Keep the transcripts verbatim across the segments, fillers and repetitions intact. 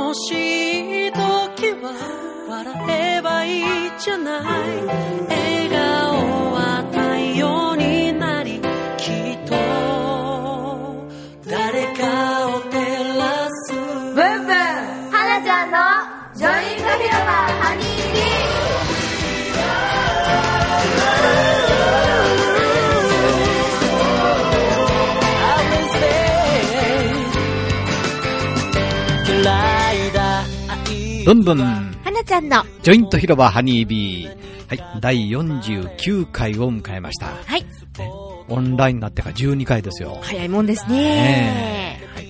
楽しい時は笑えばいいじゃない。笑顔は太陽になり、きっと誰かを照らす。 ブンブン花ちゃんのジョイント広場ハニービブンブン花ちゃんのジョイント広場ハニービー、はい、だいよんじゅうきゅうかいを迎えました。 はい、 ね、オンラインになってからじゅうにかいですよ。 早いもんですね。 ね、はい、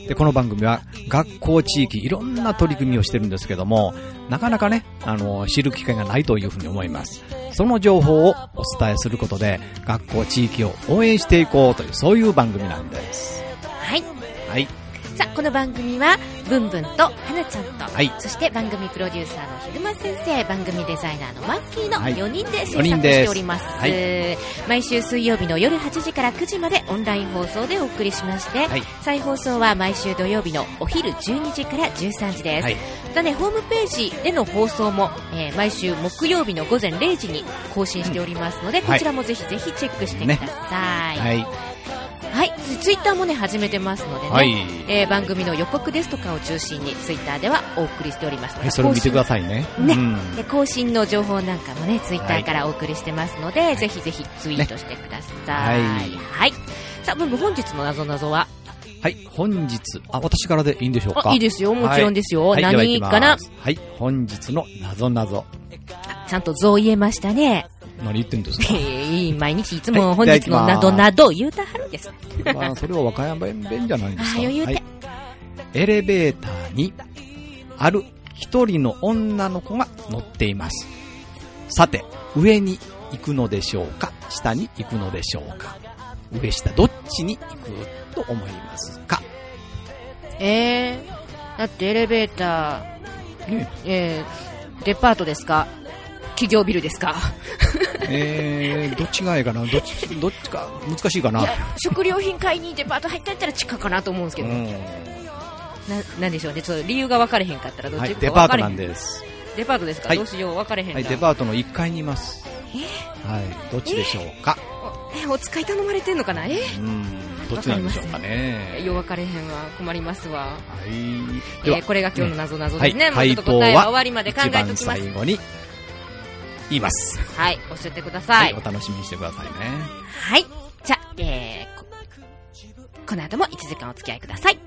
でこの番組は学校地域いろんな取り組みをしてるんですけども、なかなかねあの知る機会がないというふうに思います。その情報をお伝えすることで学校地域を応援していこうという、そういう番組なんです。 はい、 はい、 さあこの番組はブンブンと花ちゃんと、 はい、 そして番組プロデューサーのひぐま先生、番組デザイナーのマッキーのよにんで制作しております。はい、毎週水曜日の夜はちじからくじまでオンライン放送でお送りしまして、はい、再放送は毎週土曜日のお昼じゅうにじからじゅうさんじです。はい、またねホームページでの放送も、えー、毎週木曜日の午前れいじに更新しておりますので、うん、こちらもぜひぜひチェックしてください。ね、はい、はい、ツイッターもね始めてますのでね、はい、えー、番組の予告ですとかを中心にツイッターではお送りしておりますので、 はい、それを見てくださいね。 ね、うん、で更新の情報なんかもねツイッターからお送りしてますので、はい、ぜひぜひツイートしてください。ね、はい、はい、さあブンブン本日のなぞなぞは、 はい、本日、あ、私からでいいんでしょうか。 いいですよ、もちろんですよ。 はい、 何かな。 はい、本日のなぞなぞ。 ちゃんとぞ言えましたね。 何言ってんですか。 いい毎日いつも本日のなどなど言うたはるんです。 まあそれは和歌山弁じゃないんですか。 あ、言うて、はい、 エレベーターにある一人の女の子が乗っています。さて上に行くのでしょうか、下に行くのでしょうか。上下どっちに行くと思いますか。 えー、だってエレベーター、ね、えー、デパートですか、企業ビルですか。 えー、どっちがいいかな、どっち、どっちか難しいかな。いや、 食料品買いにデパート入ったったら地下かなと思うんですけど、うん、な, なんでしょうね、ちょっと理由が分かれへんかったらどっちか分かれへん、はい、デパートなんです。デパートですか、はい、どうしよう、分かれへんか、 はい、デパートのいっかいにいます。 えー、 はい、どっちでしょうか。 えー、お使い頼まれてんのかな。えー、 うん、どっちなんでしょうかね。 よう分かれへんわ、困りますわ。 はい、 えー、これが今日のなぞなぞですね。 はい、 もうちょっと答えは終わりまで考えておきます。 一番最後に言います。 はい、教えてください。 はい、お楽しみにしてくださいね。 はい、じゃあ、えー、こ, この後もいちじかんお付き合いください。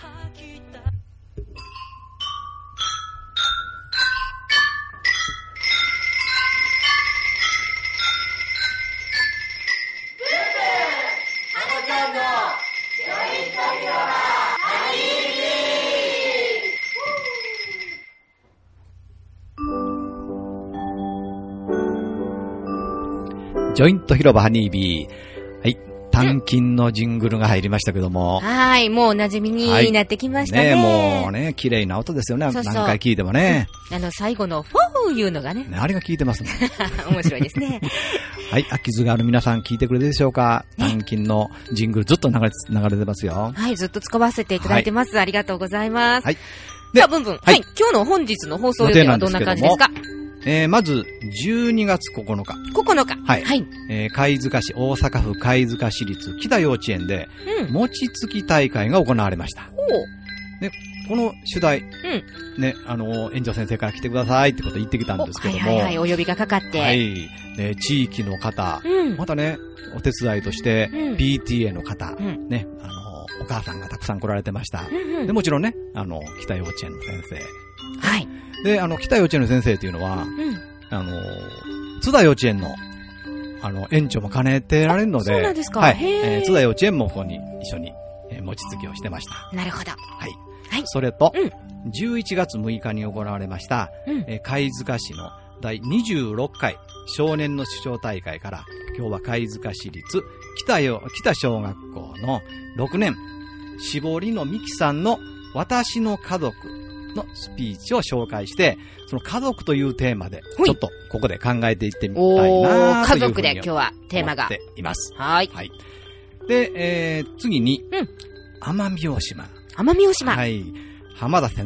ジョイント広場ハニービー、はい、単金のジングルが入りましたけども、 うん、はい、もうお馴染みになってきましたね。 はい、ね、もうね、綺麗な音ですよね。そうそう、何回聞いてもね。 あの最後のフォーいうのがね。 あれが聞いてますね。 面白いですね。 はい、秋津がある皆さん聞いてくれるでしょうか。単金のジングルずっと流れ流れてますよ。 はい、ずっと使わせていただいてます。はい、ありがとうございます。はい。 で、 さあブンブン、はい、はい、今日の本日の放送予定はどんな感じですか。 えー、まずじゅうにがつここのか。 ここのか。 はい。はい、えー、貝塚市、大阪府貝塚市立北幼稚園で、うん、餅つき大会が行われました。 ほう。 で、この主題、 うん、 ね、あの、園長先生から来てくださいってこと言ってきたんですけども。 はいはいはい、お呼びがかかって。 はい。で、地域の方、うん、またね、お手伝いとして、うん、ピーティーエー の方、うん、ね、あの、お母さんがたくさん来られてました。うんうん、で、もちろんね、あの、北幼稚園の先生。 はい。 で、あの、北幼稚園の先生っていうのは、 うん、 あの、津田幼稚園の、あの、園長も兼ねてられるので、 そうなんですか。 はい。えー、津田幼稚園もここに一緒に、えー、餅つきをしてました。 なるほど。 はい。はい。それと、うん、じゅういちがつむいかに行われました、うん、えー、貝塚市のだいにじゅうろっかい少年の主張大会から、今日は貝塚市立北よ、北小学校のろくねん、絞りのみきさんの私の家族のスピーチを紹介して、その家族というテーマで、ちょっとここで考えていってみたいなというふうに思っています。家族で今日はテーマが。います。 はい。 はい。で、えー、次に、うん、奄美大島。 奄美大島。 はい。浜田先生。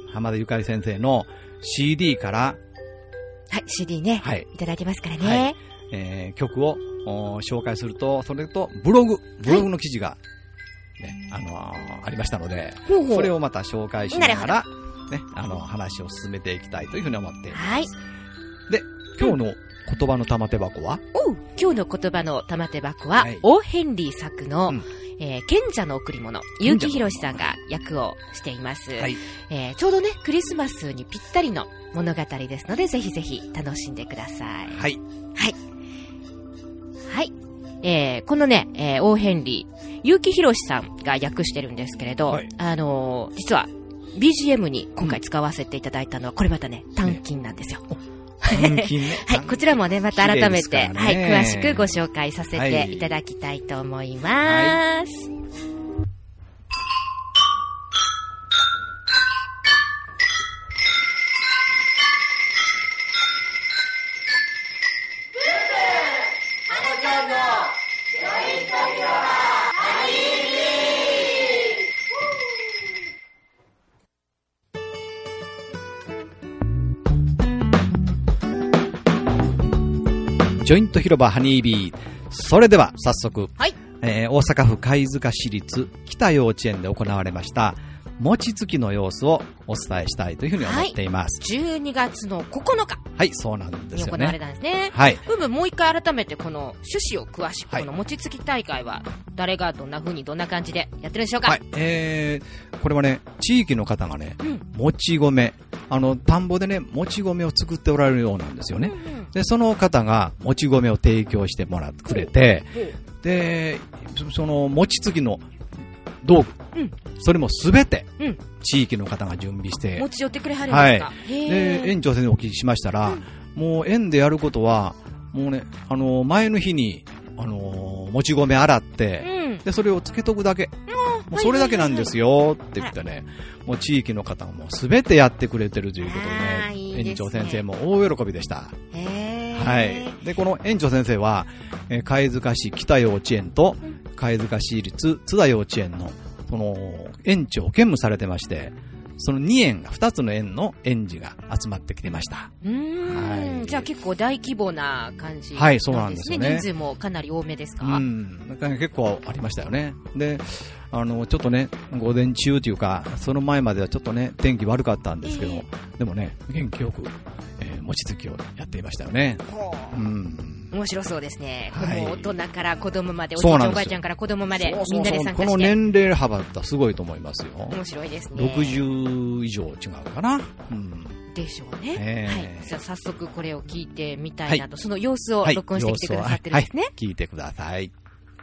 浜田ゆかり先生の シーディー から、 はい、シーディー ね、はい、いただいてますからね。はい、 えー、曲を紹介すると、それとブログ、ブログの記事が、ね、はい、あのー、ありましたので、ほうほう、それをまた紹介しながら、ね、あの、話を進めていきたいというふうに思っています。はい。で、今日の言葉の玉手箱は、 うん、おう、今日の言葉の玉手箱は、はい、オー・ヘンリー作の、うん、えー、賢者の贈り物、結城宏さんが役をしています。はい、えー、ちょうどね、クリスマスにぴったりの物語ですので、ぜひぜひ楽しんでください。はい。はい。はい。えー、このね、えー、オー・ヘンリー、結城宏さんが訳してるんですけれど、はい、あのー、実は、ビージーエム に今回使わせていただいたのは、これまたね、単金なんですよ。ね、はい、こちらもね、また改めて、ね、はい、詳しくご紹介させていただきたいと思います。はい、 ジョイント広場ハニービー。それでは早速、はい、えー、大阪府貝塚市立北幼稚園で行われました餅つきの様子をお伝えしたいというふうに思っています。 はい、じゅうにがつのここのか。 はい、そうなんですよね。 に行われたんですね。 はい。 部分もう一回改めてこの趣旨を詳しく、はい、この餅つき大会は誰がどんな風にどんな感じでやってるんでしょうか。はい。 えー、これはね、地域の方がね、うん、もち米、あの田んぼでね、もち米を作っておられるようなんですよね。うんうん、で、その方がもち米を提供してもらってくれて、うんうん、で、その餅つきの道具、うん、それもすべて地域の方が準備して、 持ち寄ってくれはるんですか。はい、 で、園長先生にお聞きしましたら、うん、もう園でやることはもうね、あの前の日にあのもち米洗って、うん、でそれをつけとくだけ、うん、もうそれだけなんですよって言ってね、はい、もう地域の方がもうすべてやってくれてるということでね、いいですね、園長先生も大喜びでした。はい。で、この園長先生は、えー、貝塚市北幼稚園と貝塚市立津田幼稚園のその園長を兼務されてまして、そのに園がふたつの園の園児が集まってきてました。 うーん、はい、じゃあ結構大規模な感じなんですね。 はい、そうなんですよね。 人数もかなり多めですか。 うん、なんか結構ありましたよね。で、あのちょっとね、午前中というかその前まではちょっとね天気悪かったんですけど、えー、でもね元気よく、えー、餅つきをやっていましたよね。うん、 面白そうですね。はい、もう大人から子供まで、おじいちゃんおばあちゃんから子供まで、みんなで参加して。 この年齢幅ってすごいと思いますよ。 面白いですね。 ろくじゅう以上違うかな。うん、 でしょうね。えー、はい。じゃあ早速これを聞いてみたいなと、はい、その様子を録音してきてくださってるんですね。 はいはい、聞いてください。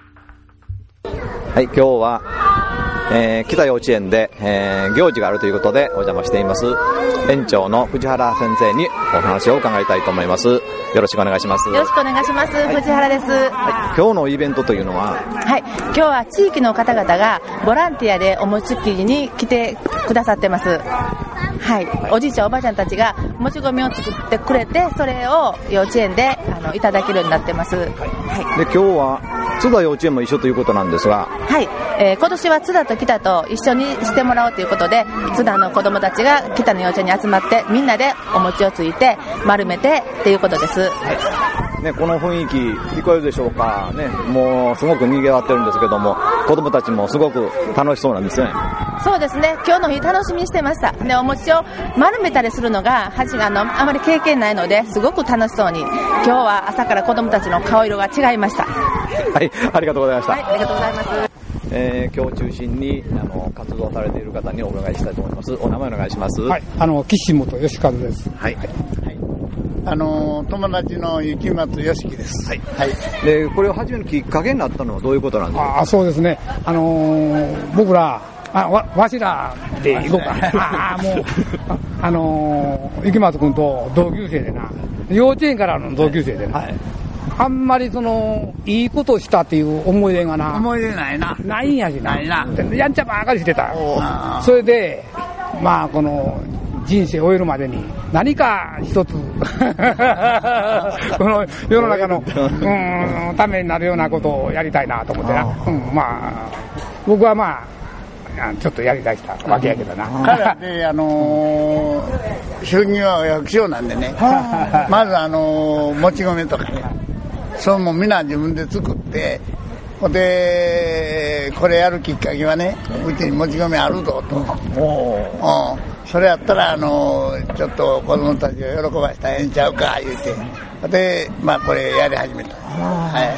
はい、今日は、えー、北幼稚園で、えー、行事があるということでお邪魔しています園長の藤原先生にお話を伺いたいと思います。よろしくお願いします。 よろしくお願いします。はい、藤原です。 はい、今日のイベントというのは、 はい、今日は地域の方々がボランティアでお餅つきに来てくださってます。はい、はい、おじいちゃんおばあちゃんたちがもち米を作ってくれて、それを幼稚園であのいただけるようになってます。はい。 はい、で今日は津田幼稚園も一緒ということなんですが、 はい、えー、今年は津田と北と一緒にしてもらおうということで、津田の子どもたちが北の幼稚園に集まってみんなでお餅をついて丸めてっていうことです。 はいね、この雰囲気聞こえるでしょうかね。もうすごく賑わってるんですけども、子どもたちもすごく楽しそうなんですね。 そうですね、今日の日楽しみにしてました。で、お餅を丸めたりするのがはじあのあまり経験ないので、すごく楽しそうに、今日は朝から子どもたちの顔色が違いました。 はい、ありがとうございました。 はい、ありがとうございます。 えー、今日中心にあの活動されている方にお伺いしたいと思います。お名前お願いします。 はい、あの岸本義和です。 はい、はい、 あの友達の雪松良樹です。 はい、はい、でこれを始めるきっかけになったのはどういうことなんですか。 あ、そうですね、あのー、僕らあ わ, わしらで行こうかね。あもうあのー、雪松君と同級生でな、幼稚園からの同級生でな、はい、あんまりそのいいことしたっていう思い出がな、 思い出ないな、 ないんやしな、 ないな、 やんちゃばっかりしてた。それでまあこの人生を終えるまでに何か一つこの世の中のうんためになるようなことをやりたいなと思ってな、うん、まあ僕はまあちょっとやりだしたわけやけどな。 彼はね、あのー、収入は百姓なんでね、まずあのー、もち米とかね、そうもみんな自分で作って、でこれやるきっかけはね、うちにもち米あるぞと、おそれやったらあのちょっと子供たちを喜ばしたらええんちゃうか言うて、でまあこれやり始めた。はいはい。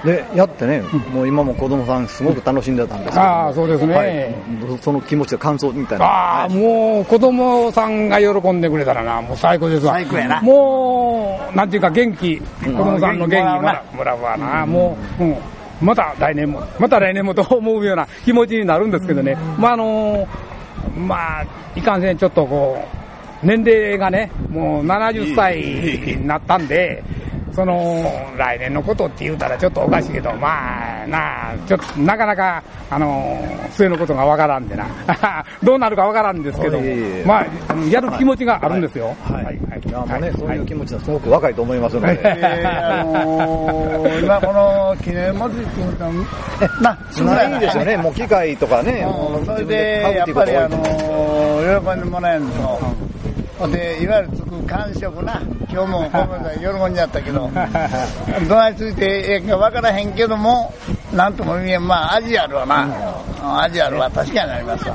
でやってね、うん、もう今も子供さんすごく楽しんでたんですけど、 ああそうですね、はい、 その気持ちの感想みたいな。 ああ、はい、もう子供さんが喜んでくれたらな、もう最高ですわ。 最高やな。 もうなんていうか元気、子供さんの元気もらもらうわな、うん、もう、うん、また来年もまた来年もと思うような気持ちになるんですけどね、まああのまあいかんせんちょっとこう年齢がねもうななじゅっさいになったんで、その来年のことって言うたらちょっとおかしいけど、まあなあちょっとなかなかあの末のことがわからんでなどうなるかわからんですけど、まあやる気持ちがあるんですよ。 はいはいはい。いやもうね、はい、そういう気持ちはすごく若いと思いますので、 えーあのー、今この記念祭りっていうのはまあないですよね。もう機械とかね、 うん、それでやっぱりあのー、喜んでもらえると。でいわゆるつく感触な、今日もごめんなさい喜んじゃったけどどないついてええか分からへんけども、なんとも言えん、まあ味あるわな、うん、味あるわ、確かになりますわ。はい、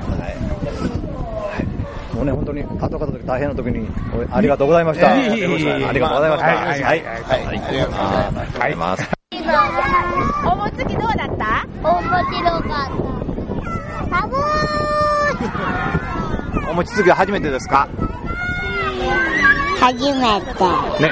もうね本当に後々大変な時にありがとうございました。ありがとうございました。はいはいはいはい、ありがとうございます。 おもつきどうだった？ 面白かった。寒い。お餅つきは初めてですか？ 初めて。 ね。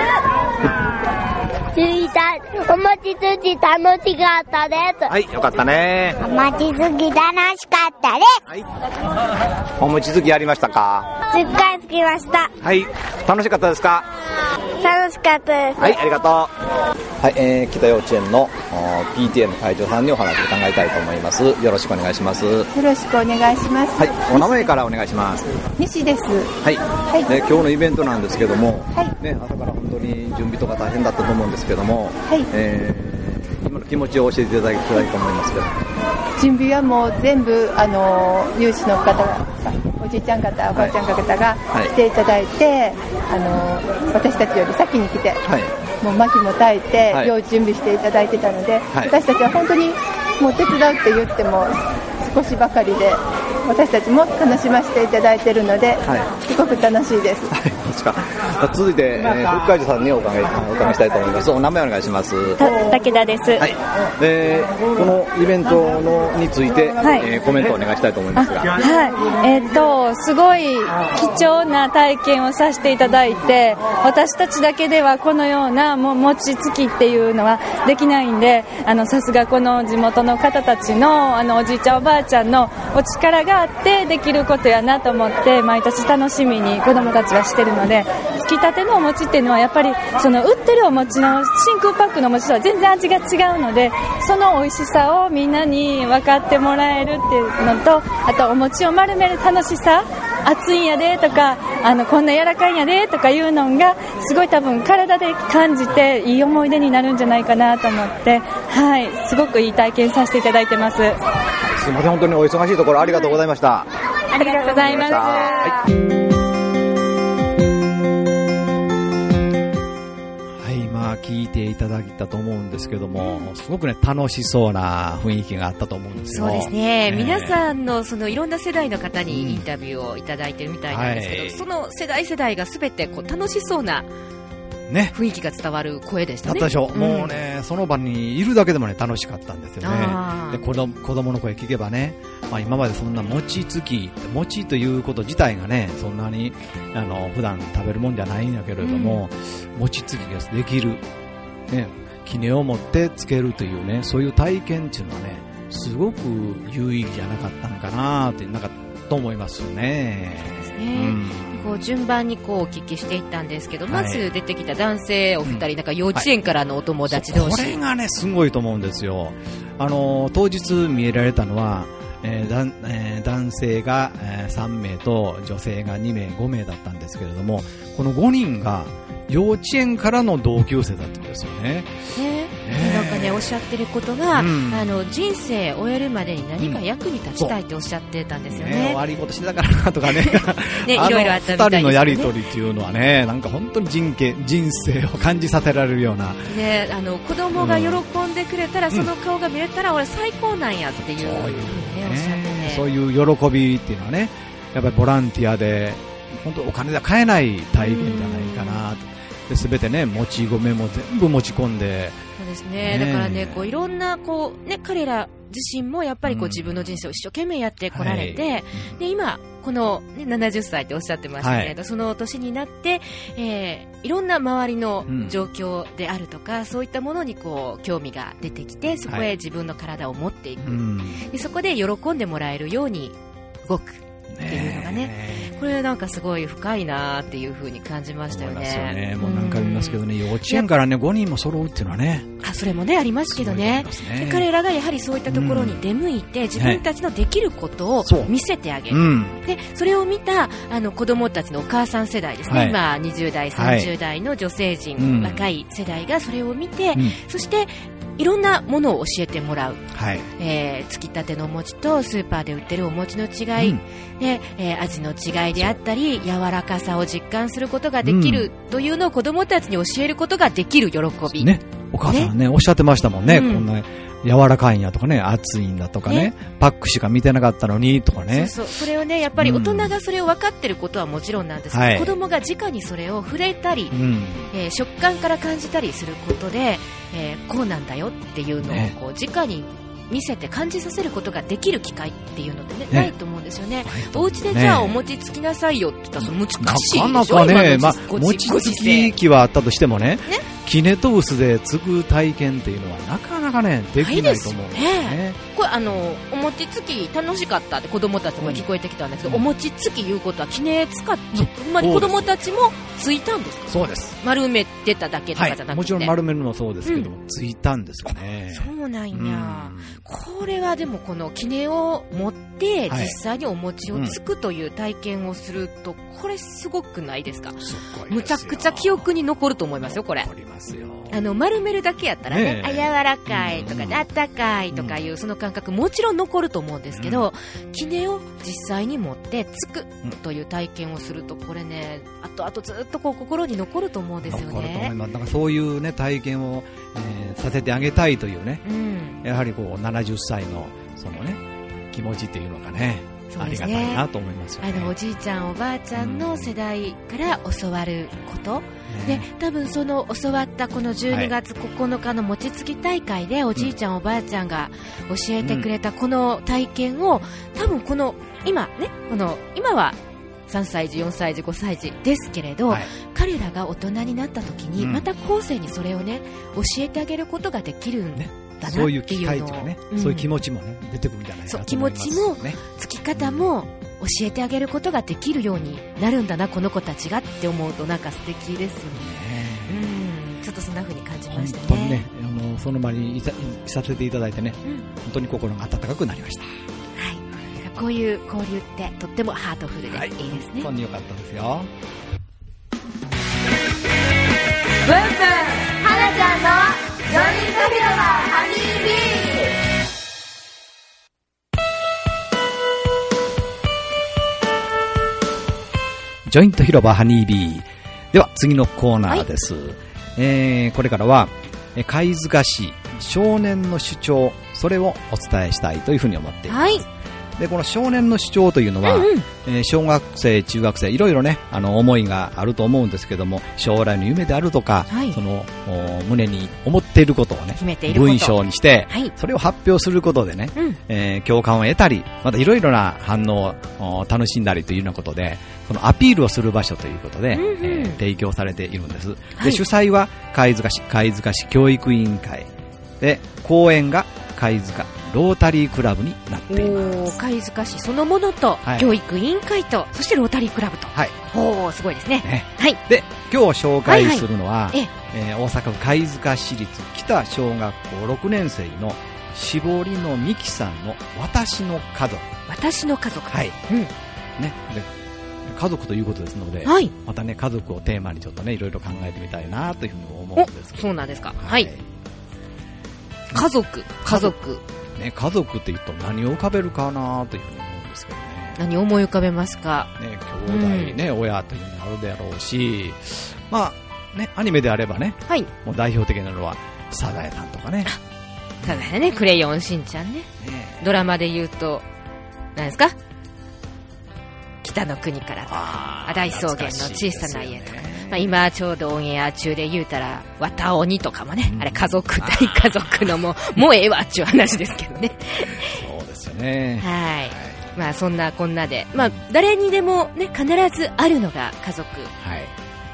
ついた、お餅つき楽しかったです。 はい、よかったね。 お餅つき楽しかったです。 はい。お餅つきやりましたか？ すっかりつきました。 はい。楽しかったですか？ 楽しかったです。 はい、ありがとう。はい、えー、北幼稚園の ピーティーエー の会長さんにお話を伺いたいと思います。よろしくお願いします。よろしくお願いします。 はい、お名前からお願いします。 西です。 はい。はい、ね、今日のイベントなんですけども、はい、ね、朝から本当に準備とか大変だったと思うんですけども、はい、えー、今の気持ちを教えていただきたいと思いますけど。 準備はもう全部あの有志の方が、おじいちゃん方、おばあちゃん方が来ていただいて、はいはい、あの私たちより先に来て、はい、もう薪も焚いて、はい、用意準備していただいてたので、はい、私たちは本当にもう手伝うって言っても少しばかりで、私たちも楽しませていただいているので、はい、すごく楽しいです。 はい、続いて、えー、福海寺さんにお伺い、お伺いしたいと思います。お名前お願いします。 武田です。 はい。で、このイベントのについて、はい、えー、コメントをお願いしたいと思いますが。 はい。えー、っとすごい貴重な体験をさせていただいて、私たちだけではこのようなもう餅つきっていうのはできないんで、あのさすがこの地元の方たちのあのおじいちゃんおばあちゃんのお力があってできることやなと思って、毎年楽しみに子どもたちはしてるので、つきたてのお餅っていうのはやっぱりその売ってるお餅の真空パックのお餅とは全然味が違うので、その美味しさをみんなに分かってもらえるっていうのと、あとお餅を丸める楽しさ、熱いんやでとか、あのこんな柔らかいんやでとかいうのがすごい多分体で感じていい思い出になるんじゃないかなと思って、はい、すごくいい体験させていただいてます。 すみません、本当にお忙しいところありがとうございました。 はい、ありがとうございます。はい 、今聞いていただいたと思うんですけども、すごくね楽しそうな雰囲気があったと思うんですよ。 そうですね、えー、皆さんのそのいろんな世代の方にインタビューをいただいてるみたいなんですけど、はい、その世代世代がすべてこう楽しそうなね、雰囲気が伝わる声でしたね。 だったでしょ、うん、もうねその場にいるだけでもね楽しかったんですよね。で子供、子供の声聞けばね、まあ、今までそんな餅つき餅ということ自体がねそんなにあの普段食べるもんじゃないんだけれども、うん、餅つきができる、ね、杵を持ってつけるというね、そういう体験っていうのはねすごく有意義じゃなかったのかなってなんかと思いますよね。 そうですね、うんこう順番にこうお聞きしていったんですけど、はい、まず出てきた男性お二人、うん、なんか幼稚園からのお友達同士、 はい、これがねすごいと思うんですよ。あの当日見えられたのは、えーだえー、男性が、えー、さんめいと女性がにめいごめいだったんですけれども、このごにんが幼稚園からの同級生だったんですよね。 えー、だかねおっしゃってることが、うん、あの人生終えるまでに何か役に立ちたいっておっしゃってたんですよね。ね、 悪いことしてたからなとかねね、いろいろあったみたいですね。 ふたりのやりとりっていうのはね、なんか本当に人生人生を感じさせられるような、 ね、あの子供が喜んでくれたら、うん、その顔が見れたら俺最高なんやっていう、うん、そういう、ね、おっしゃってね、 そういう喜びっていうのはね、やっぱりボランティアで本当お金では買えない体験じゃないかなと。すべてね、もち米も全部持ち込んで、 そうですね、ね、だからね、こういろんなこう、ね、彼ら自身もやっぱりこう、うん、自分の人生を一生懸命やってこられて、はい、で今この、ね、ななじゅっさいっておっしゃってましたけれど、はい、その年になって、えー、いろんな周りの状況であるとか、うん、そういったものにこう興味が出てきて、そこへ自分の体を持っていく、はい、でそこで喜んでもらえるように動くっていうのがね、これなんかすごい深いなっていう風に感じましたよね。 そうですよね。もう何回も言いますけどね、幼稚園からねごにんも揃うっていうのはね、 あ、それもねありますけどね、ね、で彼らがやはりそういったところに出向いて、うん、自分たちのできることを見せてあげる、はい、でそれを見たあの子供たちのお母さん世代ですね、はい、今にじゅうだいさんじゅうだいの女性陣、はい、若い世代がそれを見て、うん、そしていろんなものを教えてもらう、はい、えー、つきたてのお餅とスーパーで売ってるお餅の違い、うん、でえー、味の違いであったり柔らかさを実感することができるというのを子どもたちに教えることができる喜び、 ね、お母さん ね, ねおっしゃってましたもんね、うん、こんな柔らかいんやとかね、熱いんだとか ね, ねパックしか見てなかったのにとかね、 そうそう、それをねやっぱり大人がそれを分かってることはもちろんなんですけど、うん、子供が直にそれを触れたり、うん、えー、食感から感じたりすることで、えー、こうなんだよっていうのをこう直に見せて感じさせることができる機会っていうので ね, ねないと思うんですよね。お家でじゃあお餅つきなさいよって言ったらその難しいでしょ。 なかなかね、まあ、餅つき機はあったとしてもね、ね、きねと臼でつく体験っていうのはなかなかねできないと思うんですよね。 これあのお餅つき楽しかったって子供たちも聞こえてきたんですけど、うん、お餅つきいうことはきねつかってほんまに子供たちもついたんですか。 そうです。 丸めてただけとかじゃなくて、はい、 もちろん丸めるのもそうですけども、うん、ついたんですよね。 そうなんや、うん、これはでもこのきねを持って実際にお餅をつくという体験をすると、これすごくないですか。すごいですよ。むちゃくちゃ記憶に残ると思いますよこれ。 残りますよ。 あの丸めるだけやったら ね, ねあ柔らかいとか、ね、あったかいとかいうその感覚もちろん残ると思うんですけど、きねを実際に持ってつくという体験をすると、これねあとあとずっとこう心に残ると思うんですよね。 残ると思います。だからそういう、ね、体験を、えー、させてあげたいというね、うん、やはりこうななじゅっさいのそのね気持ちっていうのがね、ありがたいなと思いますよね。 あのおじいちゃんおばあちゃんの世代から教わること、うんで多分その教わったこのじゅうにがつここのかの餅つき大会でおじいちゃん、うん、おばあちゃんが教えてくれたこの体験を、多分この今ねこの今はさんさいじよんさいじごさいじですけれど、はい、彼らが大人になった時に、うん、また後世にそれをね教えてあげることができるんだなっていうのを、ね、そういう機会というかね、うん、そういう気持ちもね出てくるんじゃないかと思います。そう気持ちもつき方も教えてあげることができるようになるんだなこの子たちがって思うとなんか素敵ですよね。うん、ちょっとそんな風に感じましたね。 本当にね、あのその場にいささせていただいてね、うん、本当に心が温かくなりました。はい、 こういう交流ってとってもハートフルでいいですね。はい、 本当に良かったですよ。 ブンブン花ちゃんのよにんと広場ハニービー。 ジョイント広場ハニービー。では次のコーナーです、はい、えー、これからは貝塚市少年の主張、それをお伝えしたいというふうに思っています、はい。でこの少年の主張というのは、うんうん、えー、小学生中学生いろいろねあの思いがあると思うんですけども、将来の夢であるとか、はい、その胸に思っていることをね文章にして、はい、それを発表することでね、うん、えー、共感を得たり、またいろいろな反応を楽しんだりというようなことで、そのアピールをする場所ということで、うんうん、えー、提供されているんです。で、はい、主催は貝塚市貝塚市教育委員会で、講演が貝塚ロータリークラブになっています。 貝塚市そのものと、はい、教育委員会と、そしてロータリークラブと、はい、おすごいです ね, ね、はい、 で今日紹介するのは、はいはい、えー、大阪府貝塚市立北小学校ろくねん生の絞りのみきさんの私の家族。 私の家族、 はい、うん、ね、で家族ということですので、はい、またね家族をテーマにちょっとねいろいろ考えてみたいなというふうに思うんですけど。 そうなんですか。はい、 家族、家族。 ね、家族って言うと何を浮かべるかなというふうに思うんですけどね。 何を思い浮かべますか？ ね、兄弟ね、うん、親というのがあるだろうし、まあ、ね、アニメであればね、はい、もう代表的なのは、サザエさんとかね。 サザエね、クレヨンしんちゃんね。ね、ドラマで言うと、何ですか？北の国からとか、大草原の小さな家とか、まあ、今ちょうどオンエア中で言うたら、綿鬼とかもね、うん、あれ家族、大家族のもう、もうええわっていう話ですけどね。 そうですよね。 はい。まあそんなこんなで、まあ誰にでもね、必ずあるのが家族。はい。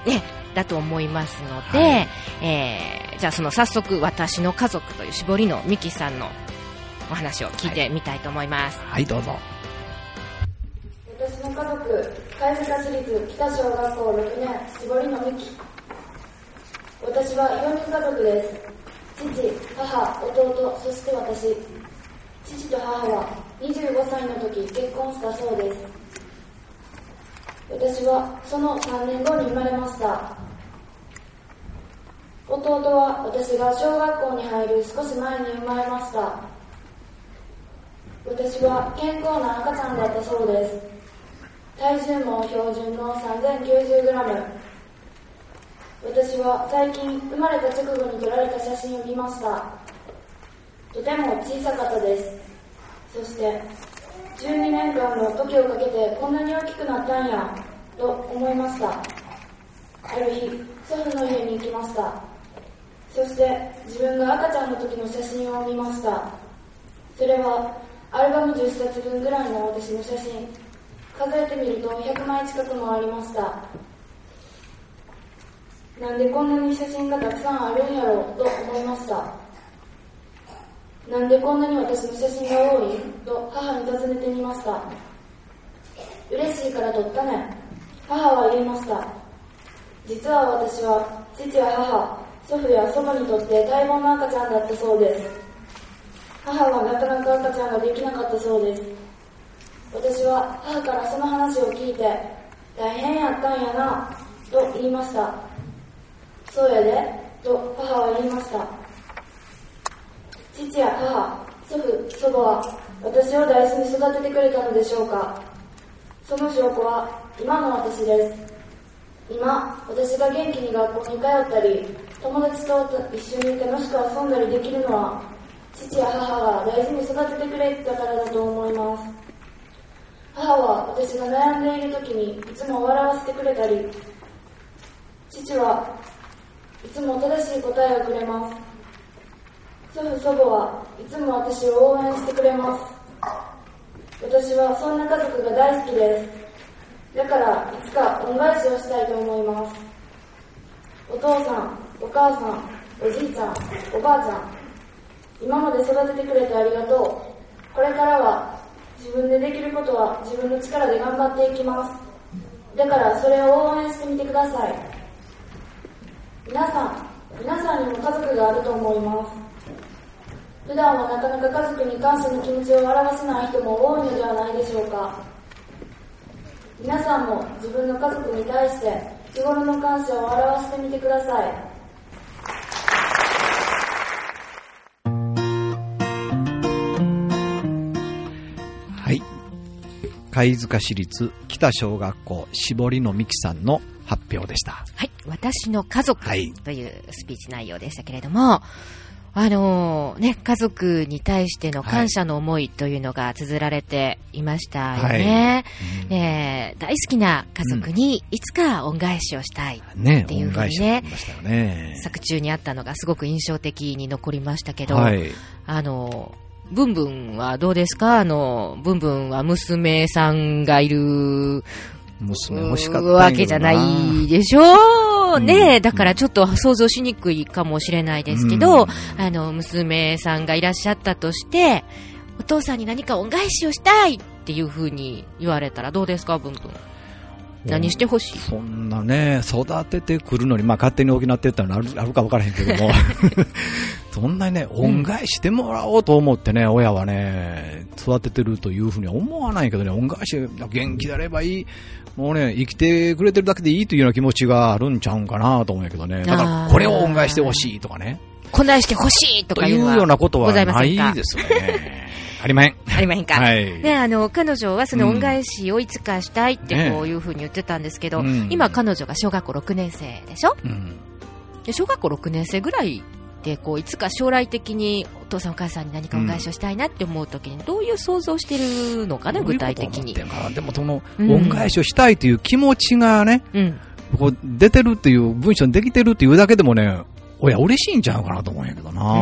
ね、だと思いますので、はい、えー、じゃあその早速、私の家族という絞りのミキさんのお話を聞いてみたいと思います。 はい、はい、どうぞ。 私の家族、貝塚市立北小学校ろくねん絞りのミキ。私はよにん家族です。父、母、弟、そして私。父と母はにじゅうごさいの時結婚したそうです。私はそのさんねんごに生まれました。弟は私が小学校に入る少し前に生まれました。私は健康な赤ちゃんだったそうです。体重も標準の さんぜんきゅうじゅうグラム。私は最近生まれた直後に撮られた写真を見ました。とても小さかったです。そしてじゅうにねんかんの時をかけてこんなに大きくなったんやと思いました。ある日、祖父の家に行きました。そして自分が赤ちゃんの時の写真を見ました。それはアルバムじゅっさつぶんぐらいの私の写真。数えてみるとひゃくまい近くもありました。なんでこんなに写真がたくさんあるんやろうと思いました。なんでこんなに私の写真が多いと母に尋ねてみました。嬉しいから撮ったねん。母は言いました。実は私は父や母、祖父や祖母にとって待望の赤ちゃんだったそうです。母はなかなか赤ちゃんができなかったそうです。私は母からその話を聞いて、大変やったんやなと言いました。そうやでと母は言いました。父や母、祖父、祖母は私を大事に育ててくれたのでしょうか。その証拠は今の私です。今、私が元気に学校に通ったり、友達と一緒に楽しく遊んだりできるのは、父や母が大事に育ててくれたからだと思います。母は私が悩んでいる時にいつも笑わせてくれたり、父はいつも正しい答えをくれます。祖父祖母はいつも私を応援してくれます。私はそんな家族が大好きです。だからいつか恩返しをしたいと思います。お父さん、お母さん、おじいちゃん、おばあちゃん、今まで育ててくれてありがとう。これからは自分でできることは自分の力で頑張っていきます。だからそれを応援してみてください。皆さん、皆さんにも家族があると思います。普段はなかなか家族に感謝の気持ちを表せない人も多いのではないでしょうか。皆さんも自分の家族に対して日頃の感謝を表してみてください。 はい。貝塚市立北小学校絞りのみきさんの発表でした。 はい。私の家族というスピーチ内容でしたけれども、はい、あのー、ね、家族に対しての感謝の思いというのが綴られていましたよね。はい、うん、えー、大好きな家族にいつか恩返しをしたいっていうふうにね、うん、ね、作中にあったのがすごく印象的に残りましたけど、はい、あのー、ブンブンはどうですか？あの、ブンブンは娘さんがいる娘欲しかったわけじゃないでしょうね、うん、だからちょっと想像しにくいかもしれないですけど、うん、あの娘さんがいらっしゃったとしてお父さんに何か恩返しをしたいっていう風に言われたらどうですか？ブンブン何してほしい？ そんなね、育ててくるのに、まあ、勝手に補ってったのある、あるか分からへんけどもそんなにね、恩返ししてもらおうと思ってね、うん、親はね育ててるというふうには思わないけどね、恩返し元気であればいい、もうね生きてくれてるだけでいいというような気持ちがあるんちゃうんかなと思うんやけどね。だからこれを恩返してほしいとかね、 こんなしてほしいとかいうのはというようなことはございませんか？ ないですね。ありまへん。 ありまへんか。 はい。 で、あの、彼女はその恩返しをいつかしたいってこういうふうに言ってたんですけど、 うん、 今彼女が小学校ろくねん生でしょ、うん、で小学校ろくねん生ぐらいで、こう、いつか将来的にお父さんお母さんに何か恩返しをしたいなって思うときに、どういう想像してるのかな、具体的に。 でも、その、恩返しをしたいという気持ちがね、うん、こう出てるっていう、文章にできてるっていうだけでもね、親嬉しいんちゃうかなと思うんやけどな、うん、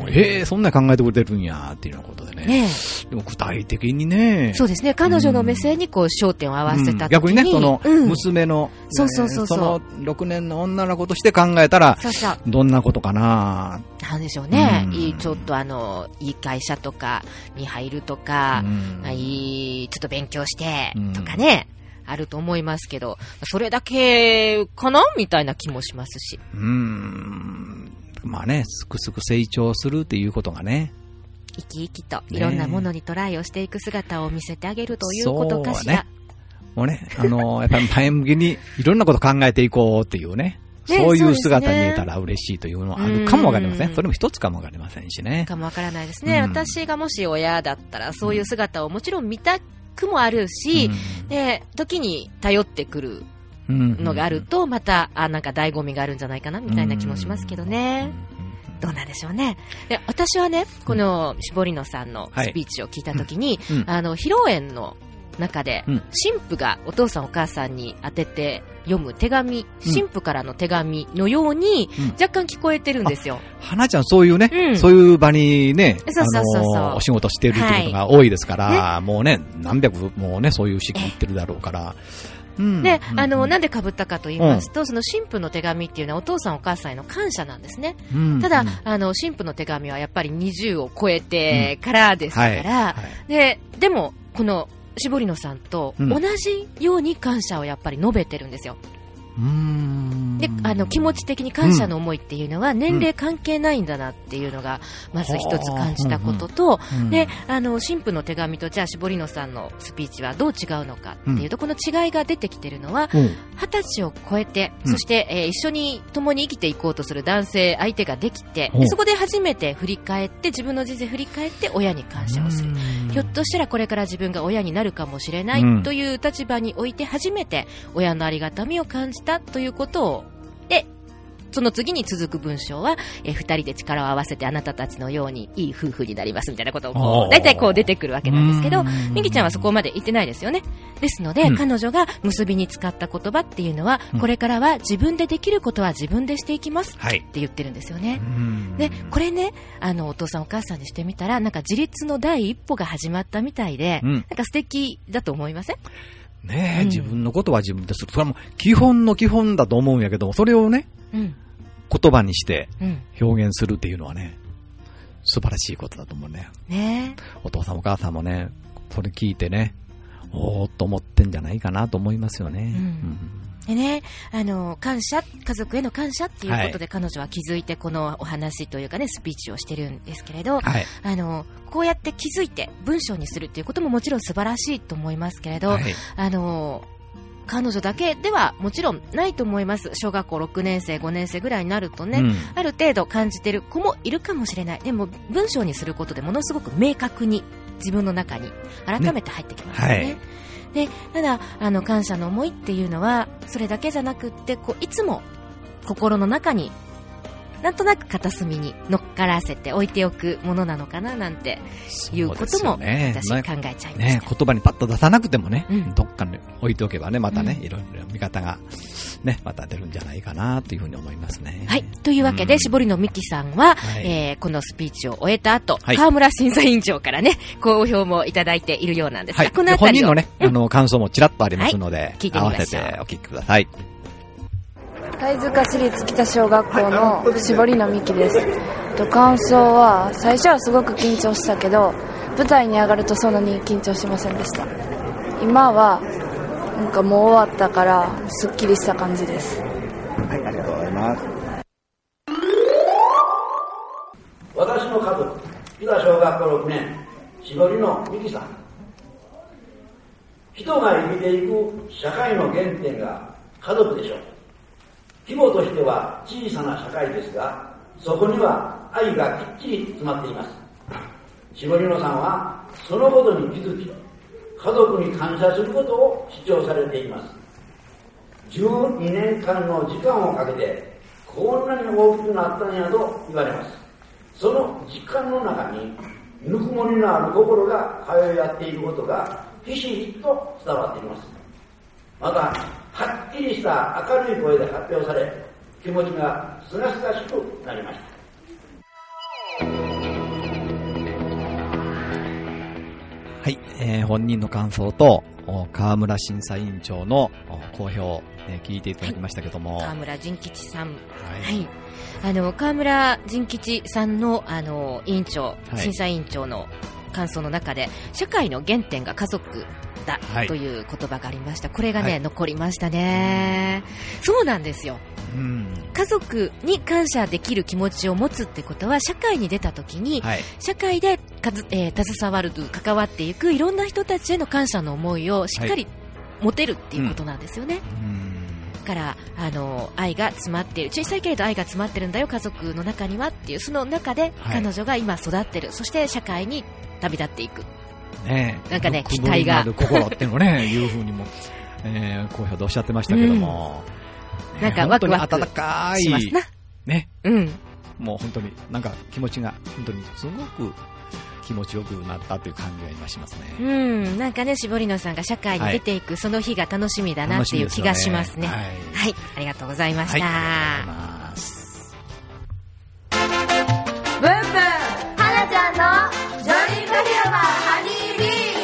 えー、そんな考えてくれてるんやっていうようなことでね、ねでも具体的にね、 そうですね、彼女の目線にこう焦点を合わせたときに、うん、 逆にね、その娘の、うん、 そうそうそうそう、 そのろくねんの女の子として考えたら、そうそうどんなことかな、 なんでしょうね、うん、いいちょっとあのいい会社とかに入るとか、うん、いいちょっと勉強してとかね。うんあると思いますけど、それだけかなみたいな気もしますし。 うーん。まあね、すくすく成長するっていうことがね。 生き生きといろんなものにトライをしていく姿を見せてあげるということかしら。 ね、もうね、あのー、やっぱり前向きにいろんなこと考えていこうっていうね。ね、そういう姿に見えたら嬉しいというのはあるかもわかりません。それも一つかもわかりませんしね。 かもわからないですね。私がもし親だったらそういう姿をもちろん見たくもあるし、うん、で時に頼ってくるのがあるとまたあなんか醍醐味があるんじゃないかなみたいな気もしますけどね、うん、どうなんでしょうね。で私はねこの絞りのさんのスピーチを聞いたときに、はいうん、あの披露宴の中で、うん、新婦がお父さんお母さんに当てて読む手紙、新婦からの手紙のように、うん、若干聞こえてるんですよ。 花ちゃんそういうね、うん、そういう場にね、そうそうそうそう、あのー、お仕事してるっていうことが多いですから、はい、もうね何百もうねそういう式言ってるだろうから。 うん、で、あの、うん、なんで被ったかと言いますと、うん、その新婦の手紙っていうのはお父さんお母さんへの感謝なんですね。うん、ただ、うん、あの、新婦の手紙はやっぱりにじゅうを超えてからですから、うんはいはい、で、でも、この、絞りのさんと同じように感謝をやっぱり述べてるんですよ。うーんであの気持ち的に感謝の思いっていうのは年齢関係ないんだなっていうのがまず一つ感じたことと、うんうん、であの新婦の手紙とじゃあ絞りのさんのスピーチはどう違うのかっていうと、うん、この違いが出てきてるのは二十、うん、歳を超えて、うん、そして、えー、一緒に共に生きていこうとする男性相手ができて、でそこで初めて振り返って自分の人生振り返って親に感謝をする、ひょっとしたらこれから自分が親になるかもしれない、うん、という立場において初めて親のありがたみを感じたということを、でその次に続く文章は、えー、二人で力を合わせてあなたたちのようにいい夫婦になりますみたいなことをこう大体こう出てくるわけなんですけど、みきちゃんはそこまで言ってないですよね。ですので、うん、彼女が結びに使った言葉っていうのは、うん、これからは自分でできることは自分でしていきます、はい、って言ってるんですよね。でこれね、あのお父さんお母さんにしてみたらなんか自立の第一歩が始まったみたいで、うん、なんか素敵だと思いません？ ねえ、うん、自分のことは自分でする。それはもう基本の基本だと思うんやけど、それをね、うん、言葉にして表現するっていうのはね、素晴らしいことだと思うね。ねえ、お父さんお母さんもね、それ聞いてね、おーっと思ってんじゃないかなと思いますよね。うんうんでね、あの感謝、家族への感謝っていうことで彼女は気づいてこのお話というかねスピーチをしてるんですけれど、はい、あのこうやって気づいて文章にするっていうことももちろん素晴らしいと思いますけれど、はい、あの彼女だけではもちろんないと思います。小学校ろくねん生ごねん生ぐらいになるとね、うん、ある程度感じてる子もいるかもしれない。でも文章にすることでものすごく明確に自分の中に改めて入ってきますよね。ね、はいでただあの感謝の思いっていうのはそれだけじゃなくってこういつも心の中になんとなく片隅に乗っからせて置いておくものなのかななんていうことも私考えちゃいました、ねね、言葉にパッと出さなくてもね、うん、どっかに置いておけばねまたね、うん、いろいろ見方がねまた出るんじゃないかなというふうに思いますね。 はい、というわけで、うん、絞りのみきさんは、はい、えー、このスピーチを終えた後、はい、川村審査委員長からね好評もいただいているようなんですが、はい、このあたりを本人のね、うん、あの感想もちらっとありますので、はい、聞いてみましょう。合わせてお聞きください。 貝塚市立北小学校の絞りのみきです。感想は最初はすごく緊張したけど舞台に上がるとそんなに緊張しませんでした。今はなんかもう終わったからすっきりした感じです。 はい、ありがとうございます。 私の家族北小学校ろくねん絞りのみきさん。人が生きていく社会の原点が家族でしょう。規模としては小さな社会ですが、 そこには愛がきっちり詰まっています。絞りのさんはそのことに気づき、家族に感謝することを主張されています。じゅうにねんかんの時間をかけてこんなに大きくなったんやと言われます。その時間の中にぬくもりのある心が通い合っていることがひしひしと伝わっています。またはっきりした明るい声で発表され、気持ちがすがすがしくなりました。 はい、えー、本人の感想と川村審査委員長の講評、えー、聞いていただきましたけども、 はい、川村仁吉さん、はい、はい、あの川村仁吉さんのあの委員長、はい、審査委員長の感想の中で、社会の原点が家族だ、はい、という言葉がありました。これがね、はい、残りましたね。そうなんですよ。うん、家族に感謝できる気持ちを持つってことは、社会に出た時に、はい、社会でかず、えー、携わる関わっていくいろんな人たちへの感謝の思いをしっかり持てるっていうことなんですよね。はい、うん、からあの愛が詰まっている、小さいけれど愛が詰まってるんだよ家族の中にはっていう、その中で彼女が今育ってる、はい、そして社会に旅立っていく、ね、なんかね、期待が心っていうのをねいうふうにも、えー、公表でおっしゃってましたけども、 うん、なんかワクワク温かいしますな、 ね、 うん、 もう本当になんか気持ちが本当にすごく気持ちよくなったという感じが今しますね。 うん、なんかね、絞りのさんが社会に出ていく、はい、その日が楽しみだなっていう気がしますね。はい、はい、ありがとうございました。はい、ありがとうございます。 ブンブンはなちゃんのジョリング広場ハニービー。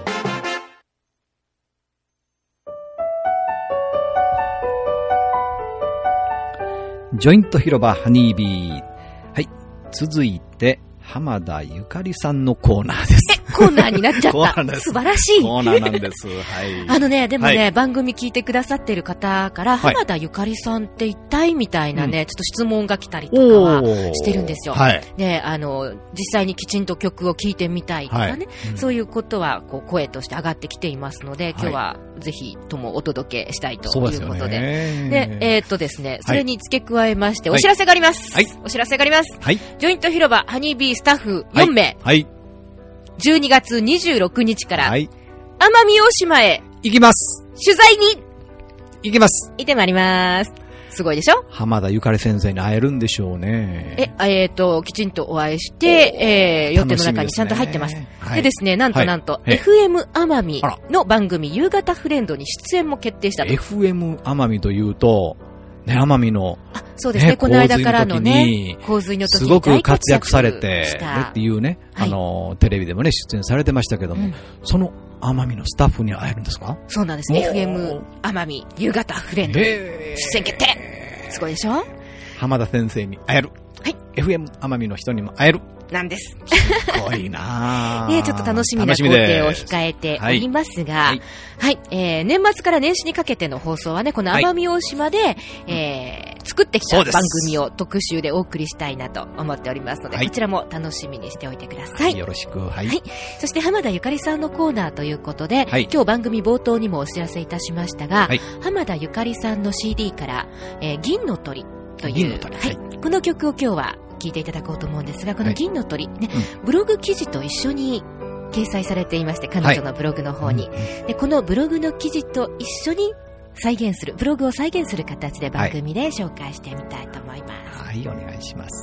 ジョイント広場ハニービー。はい、続いて浜田ゆかりさんのコーナーです。 え、コーナーになっちゃった素晴らしいコーナーなんです。はい、 あのね、でもね、はい、番組聞いてくださってる方から、はい、浜田ゆかりさんって一体みたいなね、うん、ちょっと質問が来たりとかはしてるんですよ。はい、で、あの実際にきちんと曲を聴いてみたいとかね、はい、うん、そういうことはこう声として上がってきていますので、今日はぜひともお届けしたいということで、で、えー、っとですね、それに付け加えまして、はい、お知らせがあります。はい、お知らせがあります。はい、ジョイント広場ハニービースタッフよんめい、はいはい、じゅうにがつにじゅうろくにちから、はい、奄美大島へ行きます。 取材に行きます。 行ってまいります。すごいでしょ。 浜田ゆかり先生に会えるんでしょうね。 え、えーと、きちんとお会いして、えー、予定の中にちゃんと入ってます。で, す、ねはい、でですね、なんとなんと、はい、エフエム 奄美の番組夕方フレンドに出演も決定したと。 エフエム 奄美というと、ね、奄美の、 あ、そうですね、ね、この間からのね、洪水の時にすごく活躍されて、っていうね、はい、あの、テレビでもね、出演されてましたけども、うん、その奄美のスタッフに会えるんですか？ そうなんですね。エフエム 奄美夕方フレンド出演決定。すごいでしょ？ 浜田先生に会える。はい。エフエム 奄美の人にも会える。 なんです。 すごいなぁ。 ね、ちょっと楽しみな工程を控えておりますが、はい、はい、えー、年末から年始にかけての放送はね、この奄美大島で、はい、えー、作ってきた番組を特集でお送りしたいなと思っておりますので、はい、こちらも楽しみにしておいてください。はい、 よろしく。はい。 はい。そして浜田ゆかりさんのコーナーということで、はい、今日番組冒頭にもお知らせいたしましたが、はい、浜田ゆかりさんの シーディー から、えー、銀の鳥という、 銀の鳥、 はい、この曲を今日は聞いていただこうと思うんですが、この銀の鳥、ね、はい、うん、ブログ記事と一緒に掲載されていまして、彼女のブログの方に、はい、でこのブログの記事と一緒に再現する、ブログを再現する形で番組で紹介してみたいと思います。 はい、はい、お願いします。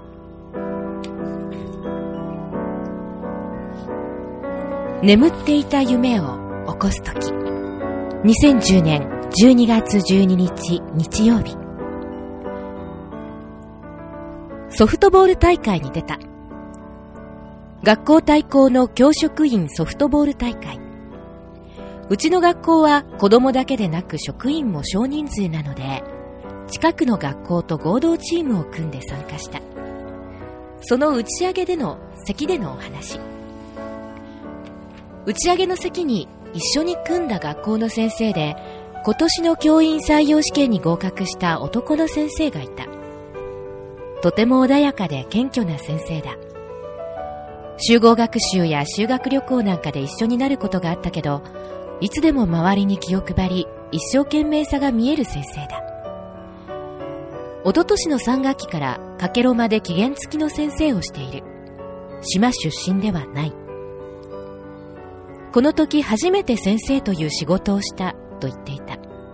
眠っていた夢を起こすとき、にせんじゅうねんじゅうにがつじゅうににち日曜日、ソフトボール大会に出た。学校対抗の教職員ソフトボール大会。うちの学校は子供だけでなく職員も少人数なので、近くの学校と合同チームを組んで参加した。その打ち上げでの席でのお話。打ち上げの席に一緒に組んだ学校の先生で、今年の教員採用試験に合格した男の先生がいた。とても穏やかで謙虚な先生だ。集合学習や修学旅行なんかで一緒になることがあったけど、いつでも周りに気を配り、一生懸命さが見える先生だ。 おととしのさん学期からかけろまで期限付きの先生をしている。島出身ではない。この時初めて先生という仕事をしたと言っていた。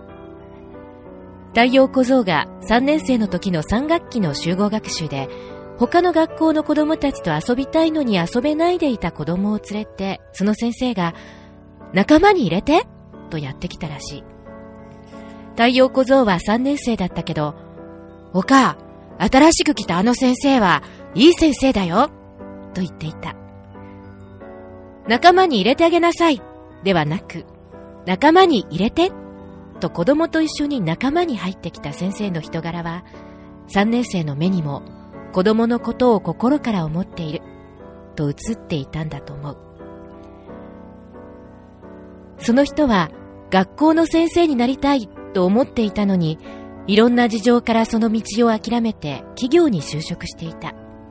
太陽小僧がさんねん生の時のさん学期の集合学習で他の学校の子供たちと遊びたいのに遊べないでいた子供を連れて、その先生が仲間に入れてとやってきたらしい。太陽小僧はさんねん生だったけど、おか、新しく来たあの先生はいい先生だよと言っていた。仲間に入れてあげなさいではなく、仲間に入れてと子供と一緒に仲間に入ってきた先生の人柄は、さんねん生の目にも子供のことを心から思っていると映っていたんだと思う。その人は学校の先生になりたいと思っていたのに、いろんな事情からその道を諦めて企業に就職していた。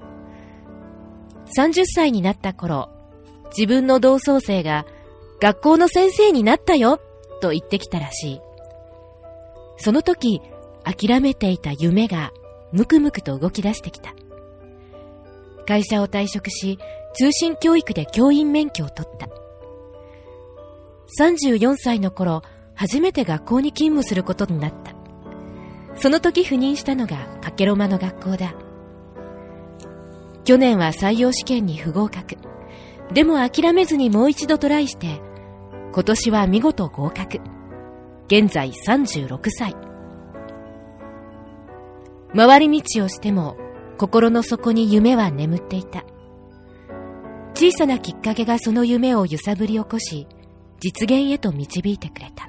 さんじゅっさいになった頃、自分の同窓生が学校の先生になったよと言ってきたらしい。その時諦めていた夢がむくむくと動き出してきた。会社を退職し、通信教育で教員免許を取った。さんじゅうよんさいの頃、初めて学校に勤務することになった。その時赴任したのがかけろまの学校だ。去年は採用試験に不合格。でも諦めずにもう一度トライして、今年は見事合格。現在さんじゅうろくさい。回り道をしても心の底に夢は眠っていた。小さなきっかけがその夢を揺さぶり起こし、実現へと導いてくれた。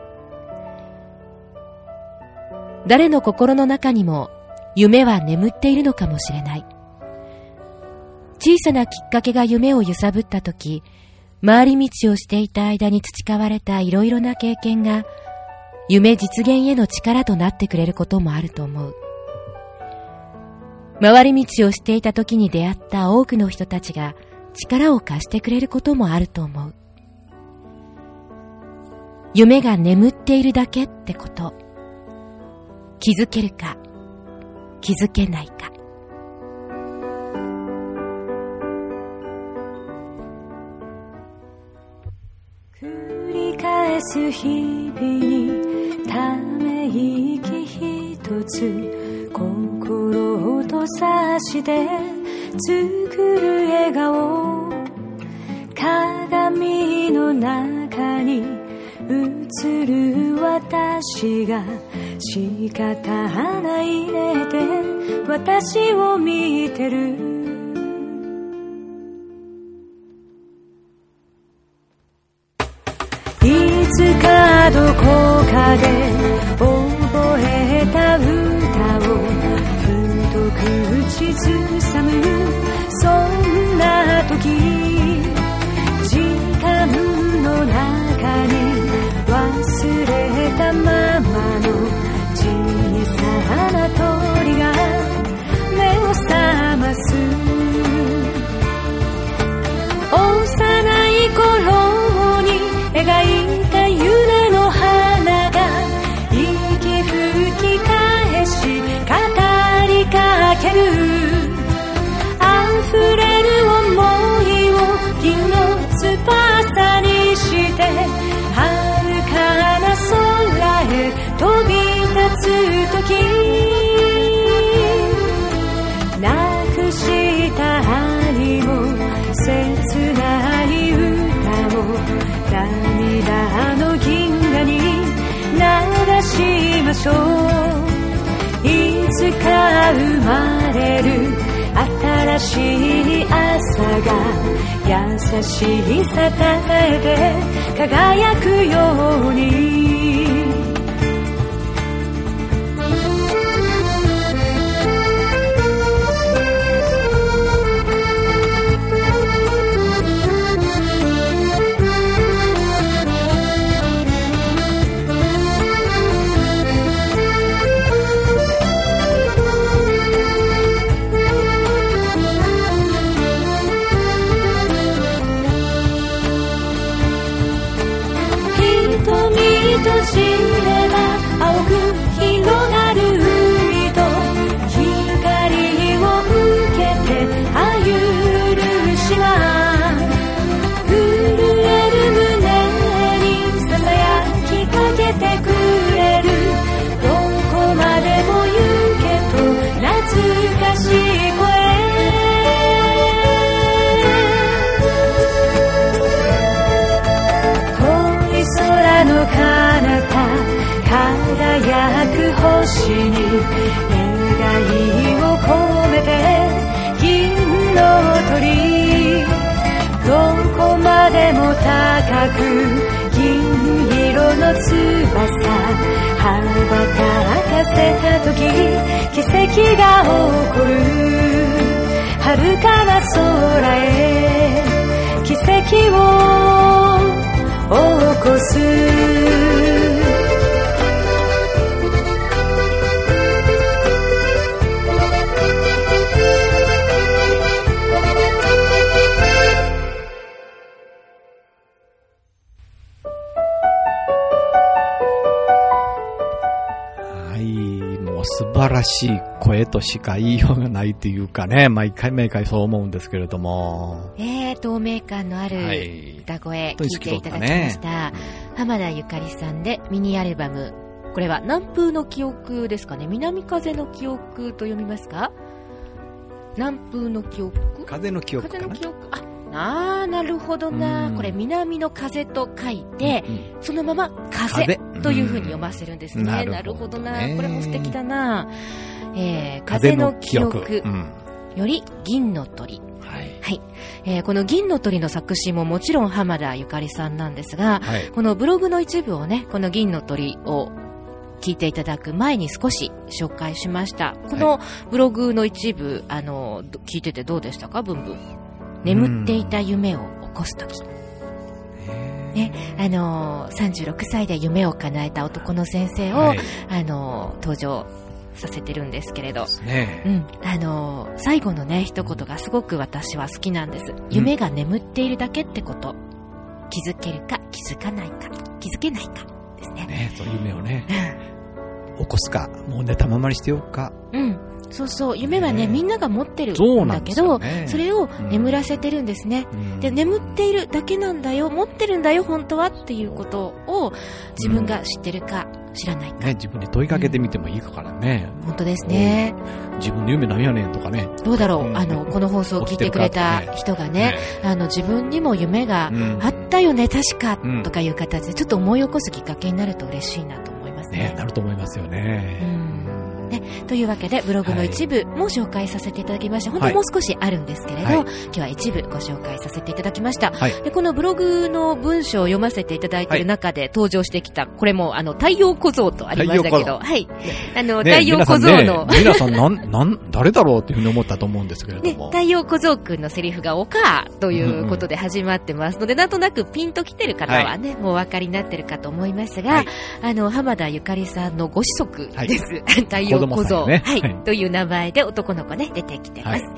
誰の心の中にも夢は眠っているのかもしれない。小さなきっかけが夢を揺さぶったとき、回り道をしていた間に培われたいろいろな経験が夢実現への力となってくれることもあると思う。回り道をしていた時に出会った多くの人たちが力を貸してくれることもあると思う。夢が眠っているだけってこと、気づけるか気づけないか。 繰り返す日々にため息ひとつ、心を閉ざして作る笑顔、鏡の中に映る私が仕方ないねって私を見てる。いつかどこかで覚えた歌をふと口ずさむ、そんな時時間の中に忘れたままの小さな鳥が目を覚ます。幼い頃に描いた夢の花が息吹き返し語りかける。溢れる想いを銀の翼にして遥かな空へ飛び立つ時、なくした兄も切ない歌を涙の銀河に流しましょう。いつか生まれる新しい朝が優しさたえて輝くように。 く銀色の翼羽ばたかせた時奇跡が起こる遥かな空へ奇跡を起こす素晴らしい声としか言いようがないというかね、毎回毎回そう思うんですけれども、 えー、透明感のある歌声、聞いていただきました、ね、浜田ゆかりさんでミニアルバム、これは南風の記憶ですかね、南風の記憶と読みますか、南風の記憶、 風の記憶かな、 風の記憶、ああー、なるほどな、これ南の風と書いて、うんうん、そのまま風という風に読ませるんですね、うん、なるほどな、これも素敵だな、えー、風の記憶より銀の鳥、はいはい、えー、この銀の鳥の作詞ももちろん浜田ゆかりさんなんですが、はい、このブログの一部をね、この銀の鳥を聞いていただく前に少し紹介しました。このブログの一部、あの聞いててどうでしたか、ブンブン。眠っていた夢を起こすとき、ね、あのー、さんじゅうろくさいで夢を叶えた男の先生を、はい、あのー、登場させてるんですけれど、ね、うん、あのー、最後のね一言がすごく私は好きなんです、うん、夢が眠っているだけってこと、気づけるか気づかないか気づけないかですね。 ね、そういう夢をね、起こすか、もう寝たままにしておくか、 うん、そうそう、夢はね、みんなが持ってるんだけど、 そ, ね、それを眠らせてるんですね、うん、で眠っているだけなんだよ、持ってるんだよ本当はっていうことを自分が知ってるか知らないか、 ね、自分に問いかけてみてもいいからね、 うん、本当ですね、 自分の夢なんやねんとかね、 どうだろう、うん、あのこの放送を聞いてくれた人が ね, ねあの自分にも夢があったよね、うん、確か、うん、とかいう形でちょっと思い起こすきっかけになると嬉しいなと思います ね, ねなると思いますよね、うんね、というわけでブログの一部も紹介させていただきました、はい、本当もう少しあるんですけれど、はい、今日は一部ご紹介させていただきました、はい、でこのブログの文章を読ませていただいている中で登場してきた、これもあの太陽小僧とありましたけど、はい、あの、ね、太陽小僧の皆さん、ね、皆さんなんなん誰だろうっていうふうに思ったと思うんですけれども、 ね、太陽小僧くんのセリフがおかということで始まってますので、うんうん、なんとなくピンときてる方はね、はい、もうお分かりになってるかと思いますが、はい、あの浜田ゆかりさんのご子息です、はい、太陽小僧、ね、はいはい、という名前で男の子ね出てきてます、はい、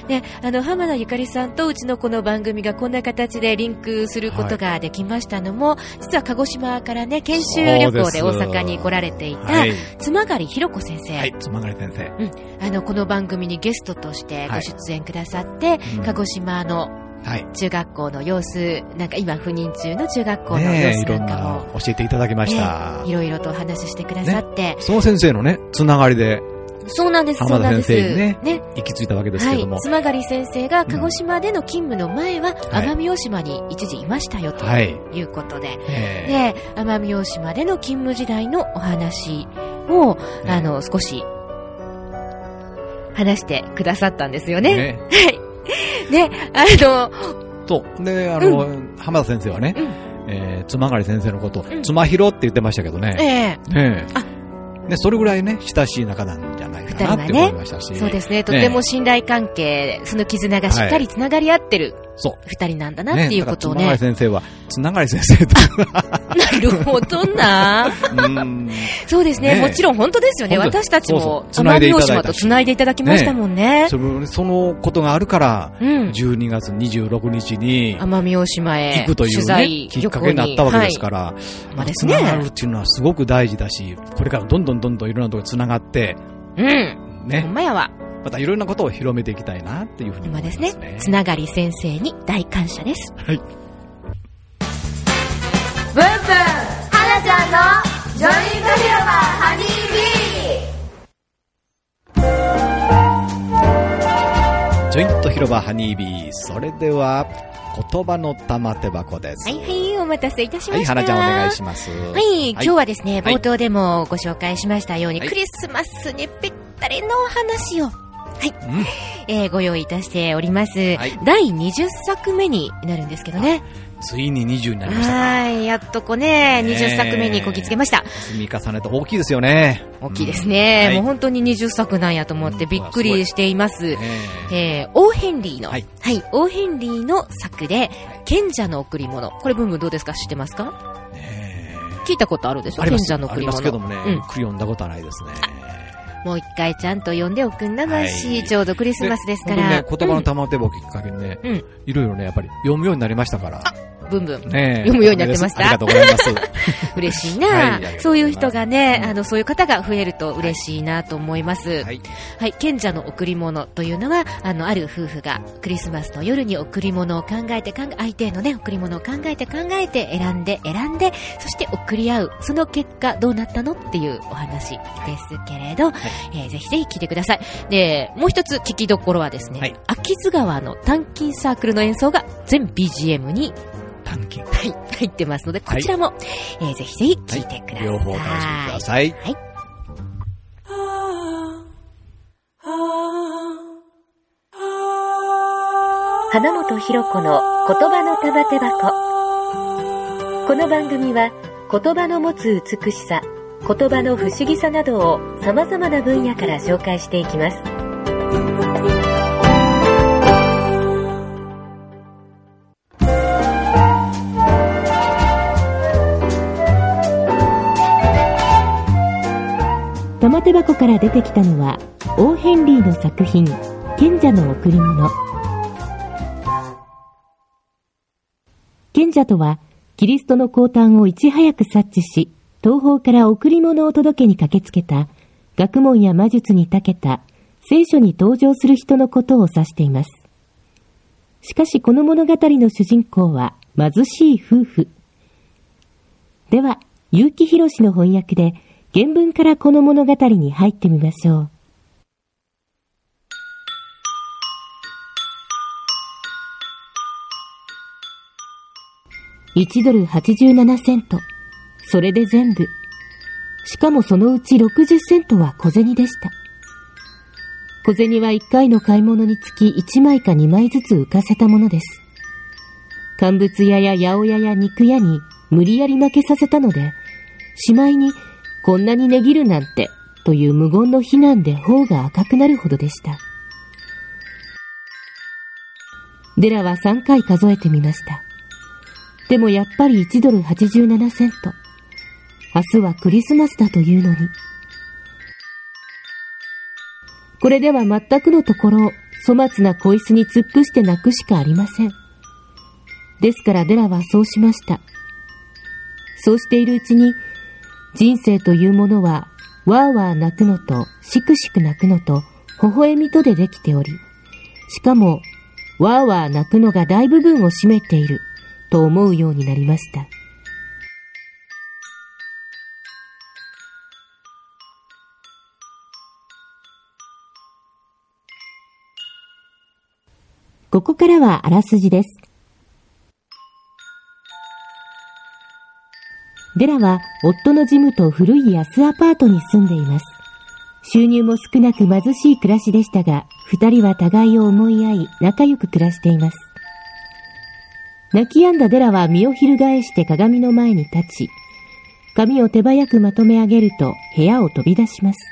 であの浜田ゆかりさんとうちのこの番組がこんな形でリンクすることができましたのも、はい、実は鹿児島からね研修旅行で大阪に来られていた、はい、妻狩ひろ子先生、 はい、妻狩先生、 うん、あのこの番組にゲストとしてご出演くださって、はい、鹿児島の中学校の様子、なんか今赴任中の中学校の様子なんかも、 ね、教えていただきました、 ね、いろいろとお話ししてくださって、ね、 その先生のねつながりでそうなんです、 浜田先生に ね, ね行き着いたわけですけども、 はい、妻狩先生が鹿児島での勤務の前は奄美大島に一時いましたよということで、はい、で奄美大島での勤務時代のお話を、ね、あの少し話してくださったんですよね。ねで、あのそうであの、うん、浜田先生はね、うんえー、妻狩先生のこと、うん、妻ひろって言ってましたけどね、えー、ねあね、それぐらいね親しい仲なんじゃないかなって思いましたし、 ね、そうですね、とても信頼関係、その絆がしっかりつながり合ってる二人なんだなっていうことをね、 ね、つながり先生はつながり先生となるほどなうんそうですね、ね、もちろん本当ですよね、私たちも奄美大島とつないでいただきましたもんね、 ね、その、そのことがあるから、うん、じゅうにがつにじゅうろくにちに奄美大島へ行くという、ね、 取材きっかけになったわけですから、はいまあですね、つながるっていうのはすごく大事だし、これからどんどんどんどんいろんなところにつながってうんね、ほんまやわ、 またいろんなことを広めていきたいなっていうふうに思いますね。 今ですね、つながり先生に大感謝です。はい。ブンブン花ちゃんのジョイント広場ハニービー。ジョイント広場ハニービー。それでは言葉の玉手箱です。 はいはい、お待たせいたしました。はい、 花ちゃんお願いします。 はい、今日はですね、冒頭でもご紹介しましたように、はい、クリスマスにぴったりのお話を、はい、うん、えー、ご用意いたしております。はい、だいにじゅっさくめになるんですけどね。 ついににじゅうになりましたか。 はい、やっとこうね、にじゅっさくめにこぎつけました。 積み重ねて大きいですよね。 大きいですね、うん、もう本当ににじゅっさくなんやと思ってびっくりしています。うん、えー、オーヘンリーの、はい、はい、オーヘンリーの作で、賢者の贈り物。これブンブンどうですか、知ってますか？ね、聞いたことあるでしょ、賢者の贈り物。ありますけどもね、うん、ゆっくり読んだことはないですね。 もう一回ちゃんと読んでおくんなまし、はい、ちょうどクリスマスですから。 ね、言葉の玉手箱をきっかけにね、うん、いろいろね、やっぱり読むようになりましたから。 ブンブン、ね、読むようになってました。 ありがとうございます。 嬉しいな、はい、そういう人がね、あのそういう方が増えると嬉しいなと思います。はい、はい、賢者の贈り物というのは、あのある夫婦がクリスマスの夜に贈り物を考えて考え相手へのね贈り物を考えて考えて選んで選んでそして贈り合う、その結果どうなったのっていうお話ですけれど、はい、えー、ぜひぜひ聞いてください。で、もう一つ聞きどころはですね、はい、秋津川の短琴サークルの演奏が全 ビージーエム に短琴、 はい、入ってますので、こちらも、はい、えー、ぜひぜひ聞いてください。 はい、両方お楽しみください。はい。 花本博子の言葉の玉手箱。この番組は言葉の持つ美しさ、言葉の不思議さなどを様々な分野から紹介していきます。玉手箱から出てきたのはオーヘンリーの作品、賢者の贈り物。賢者とはキリストの降誕をいち早く察知し、東方から贈り物を届けに駆けつけた、学問や魔術に長けた聖書に登場する人のことを指しています。しかしこの物語の主人公は貧しい夫婦。では結城博の翻訳で原文からこの物語に入ってみましょう。いちドルはちじゅうななセント。それで全部。しかもそのうちろくじゅっセントは小銭でした。小銭はいっかいの買い物につきいちまいかにまいずつ浮かせたものです。乾物屋や八百屋や肉屋に無理やり負けさせたので、しまいにこんなに値切るなんてという無言の非難で頬が赤くなるほどでした。デラはさんかい数えてみました。でもやっぱりいちドルはちじゅうななセント。明日はクリスマスだというのに。これでは全くのところ、粗末な小椅子に突っ伏して泣くしかありません。ですからデラはそうしました。そうしているうちに、人生というものは、わーわー泣くのと、しくしく泣くのと、微笑みとでできており、しかも、わーわー泣くのが大部分を占めている、と思うようになりました。ここからはあらすじです。デラは夫のジムと古い安アパートに住んでいます。収入も少なく貧しい暮らしでしたが、二人は互いを思い合い仲良く暮らしています。泣き止んだデラは身を翻して鏡の前に立ち、髪を手早くまとめ上げると部屋を飛び出します。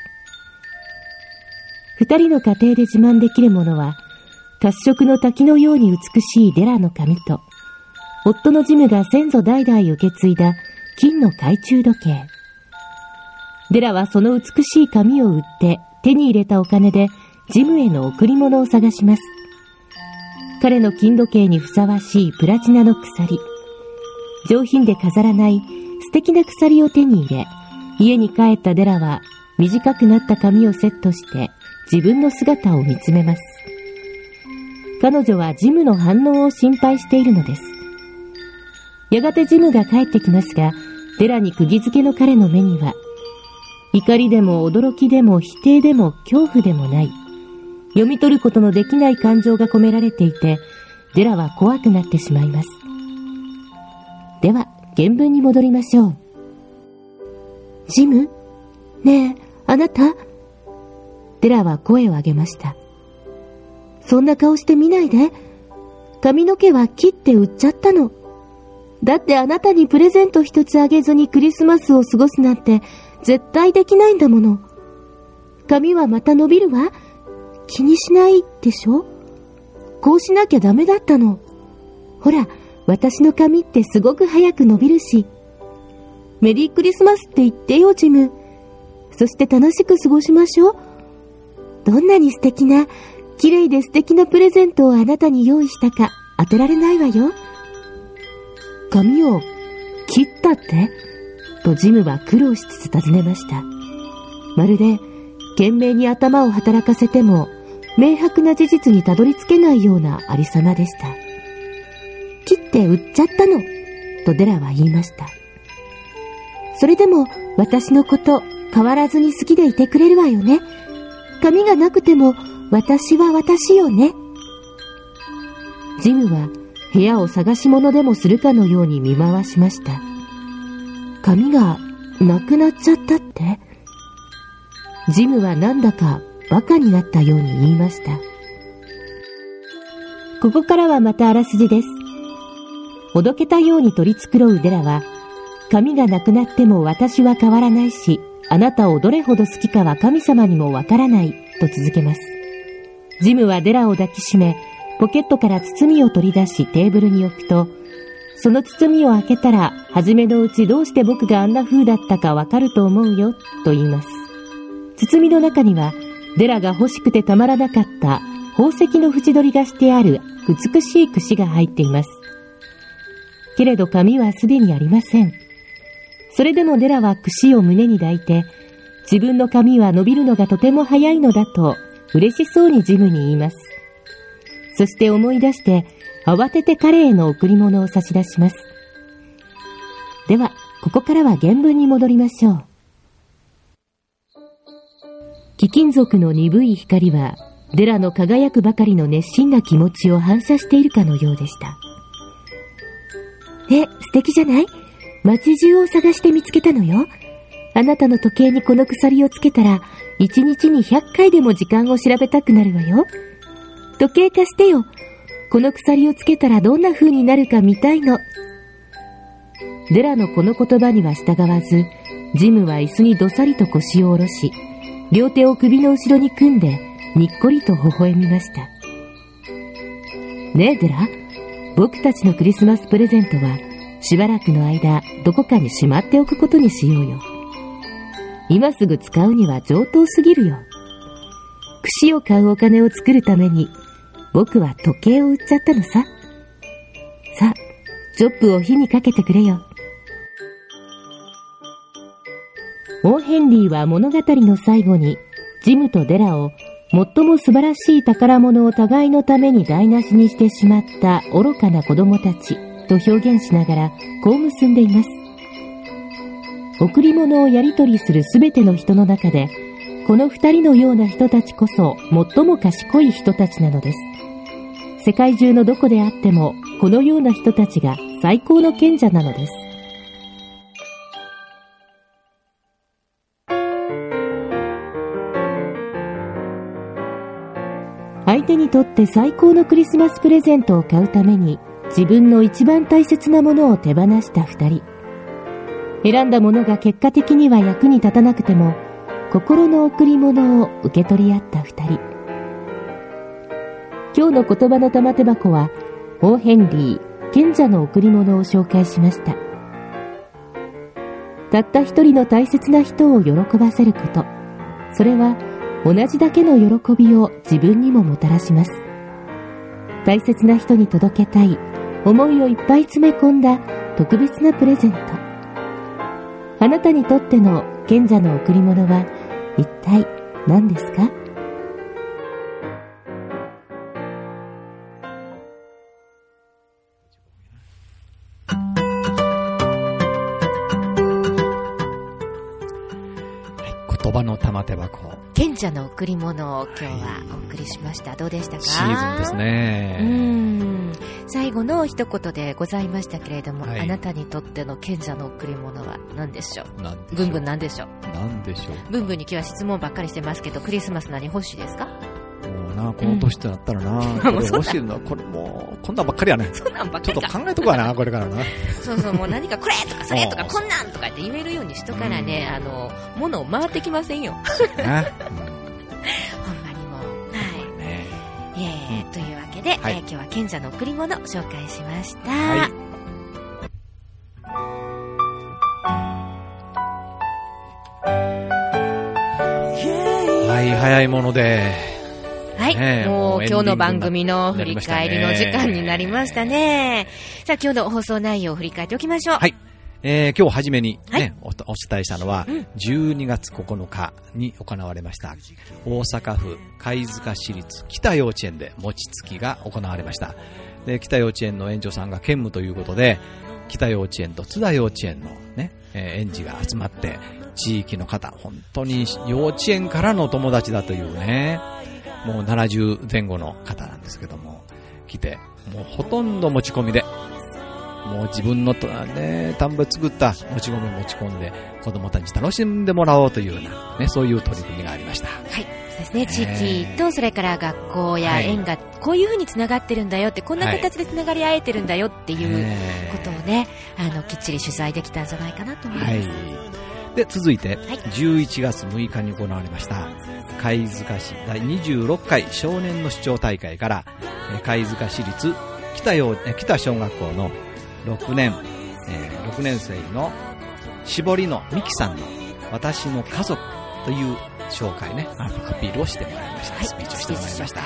二人の家庭で自慢できるものは、褐色の滝のように美しいデラの髪と、夫のジムが先祖代々受け継いだ金の懐中時計。デラはその美しい髪を売って手に入れたお金でジムへの贈り物を探します。彼の金時計にふさわしいプラチナの鎖。上品で飾らない素敵な鎖を手に入れ、家に帰ったデラは短くなった髪をセットして自分の姿を見つめます。彼女はジムの反応を心配しているのです。やがてジムが帰ってきますが、デラに釘付けの彼の目には、怒りでも驚きでも否定でも恐怖でもない、読み取ることのできない感情が込められていて、デラは怖くなってしまいます。では、原文に戻りましょう。ジム？ねえ、あなた？デラは声を上げました。そんな顔して見ないで。髪の毛は切って売っちゃったの。 だってあなたにプレゼント一つあげずにクリスマスを過ごすなんて絶対できないんだもの。髪はまた伸びるわ。気にしないでしょ。こうしなきゃダメだったの。ほら、私の髪ってすごく早く伸びるし。メリークリスマスって言ってよ、ジム。そして楽しく過ごしましょう。どんなに素敵な、綺麗で素敵なプレゼントをあなたに用意したか当てられないわよ。髪を切ったって?とジムは苦労しつつ尋ねました。まるで懸命に頭を働かせても明白な事実にたどり着けないようなありさまでした。切って売っちゃったの、とデラは言いました。それでも私のこと変わらずに好きでいてくれるわよね。髪がなくても私は私よね。ジムは部屋を探し物でもするかのように見回しました。髪がなくなっちゃったって?ジムはなんだかバカになったように言いました。ここからはまたあらすじです。おどけたように取り繕うデラは、髪がなくなっても私は変わらないし、あなたをどれほど好きかは神様にもわからないと続けます。ジムはデラを抱きしめ、ポケットから包みを取り出しテーブルに置くと、その包みを開けたら、初めのうちどうして僕があんな風だったかわかると思うよ、と言います。包みの中には、デラが欲しくてたまらなかった宝石の縁取りがしてある美しい櫛が入っています。けれど髪はすでにありません。それでもデラは櫛を胸に抱いて、自分の髪は伸びるのがとても早いのだと嬉しそうにジムに言います。そして思い出して慌てて彼への贈り物を差し出します。ではここからは原文に戻りましょう。貴金属の鈍い光はデラの輝くばかりの熱心な気持ちを反射しているかのようでした。え、素敵じゃない?街中を探して見つけたのよ。あなたの時計にこの鎖をつけたら一日にひゃっかいでも時間を調べたくなるわよ。時計貸してよ。この鎖をつけたらどんな風になるか見たいの。デラのこの言葉には従わず、ジムは椅子にどさりと腰を下ろし、両手を首の後ろに組んでにっこりと微笑みました。ねえデラ、僕たちのクリスマスプレゼントはしばらくの間どこかにしまっておくことにしようよ。今すぐ使うには上等すぎるよ。櫛を買うお金を作るために僕は時計を売っちゃったのさ。さあ、チョップを火にかけてくれよ。オーヘンリーは物語の最後にジムとデラを最も素晴らしい宝物を互いのために台無しにしてしまった愚かな子供たちと表現しながらこう結んでいます。贈り物をやり取りするすべての人の中で、この二人のような人たちこそ最も賢い人たちなのです。世界中のどこであってもこのような人たちが最高の賢者なのです。相手にとって最高のクリスマスプレゼントを買うために自分の一番大切なものを手放した二人。選んだものが結果的には役に立たなくても心の贈り物を受け取り合った二人。今日の言葉の玉手箱はオーヘンリー、賢者の贈り物を紹介しました。たった一人の大切な人を喜ばせること、それは同じだけの喜びを自分にももたらします。大切な人に届けたい思いをいっぱい詰め込んだ特別なプレゼント。あなたにとっての賢者の贈り物は一体何ですか？ 言葉の玉手箱、 賢者の贈り物を今日はお送りしました。どうでしたか？ シーズンですね。 うーん、最後の一言でございましたけれども、はい、あなたにとっての賢者の贈り物は何でしょう？何でしょう？ブンブン何でしょう？ 何でしょう？ ブンブンに今日は質問ばっかりしてますけど、クリスマス何欲しいですか？ もうな、この年となったらな、うん、これ欲しいのは、これもう、こんなんばっかりやね。 そんなんばっかりちょっと考えとくわな、これからな。 そうそう、もう何かこれとかそれとかこんなんとかって言えるようにしとからね、うん、あの、物を回ってきませんよ。ね、うん、ほんまにもう、はい。ね、えー、うん、というわけで、はい、えー、今日は賢者の贈り物を紹介しました。はい。 はい、早いもので。 はい、ね、もう今日の番組の振り返りの時間になりましたね。さあ、今日の放送内容を振り返っておきましょう。 はい。えー、今日初めに、ね、はい、お, お伝えしたのは、うん、じゅうにがつここのかに行われました大阪府貝塚市立北幼稚園で餅つきが行われました。で、北幼稚園の園長さんが兼務ということで、北幼稚園と津田幼稚園の、ね、えー、園児が集まって地域の方、本当に幼稚園からの友達だというね、もうななじゅうぜん後の方なんですけども、来て、もうほとんど持ち込みで、もう自分の、ね、田んぼで作ったもち米を持ち込んで子供たちに楽しんでもらおうというような、ね、そういう取り組みがありました。 はい、そうですね。地域とそれから学校や園がこういうふうにつながってるんだよって、こんな形でつながり合えてるんだよっていうことをね、あのきっちり取材できたんじゃないかなと思います。はい、 で、続いて、はい、じゅういちがつむいかに行われました貝塚市だいにじゅうろっかい少年の主張大会から、貝塚市立北幼北小学校のろくねん、えー、ろくねん生の絞りのミキさんの私の家族という紹介ね、アピールをしてもらいました。はい、スピーチをしてもらいました。はい、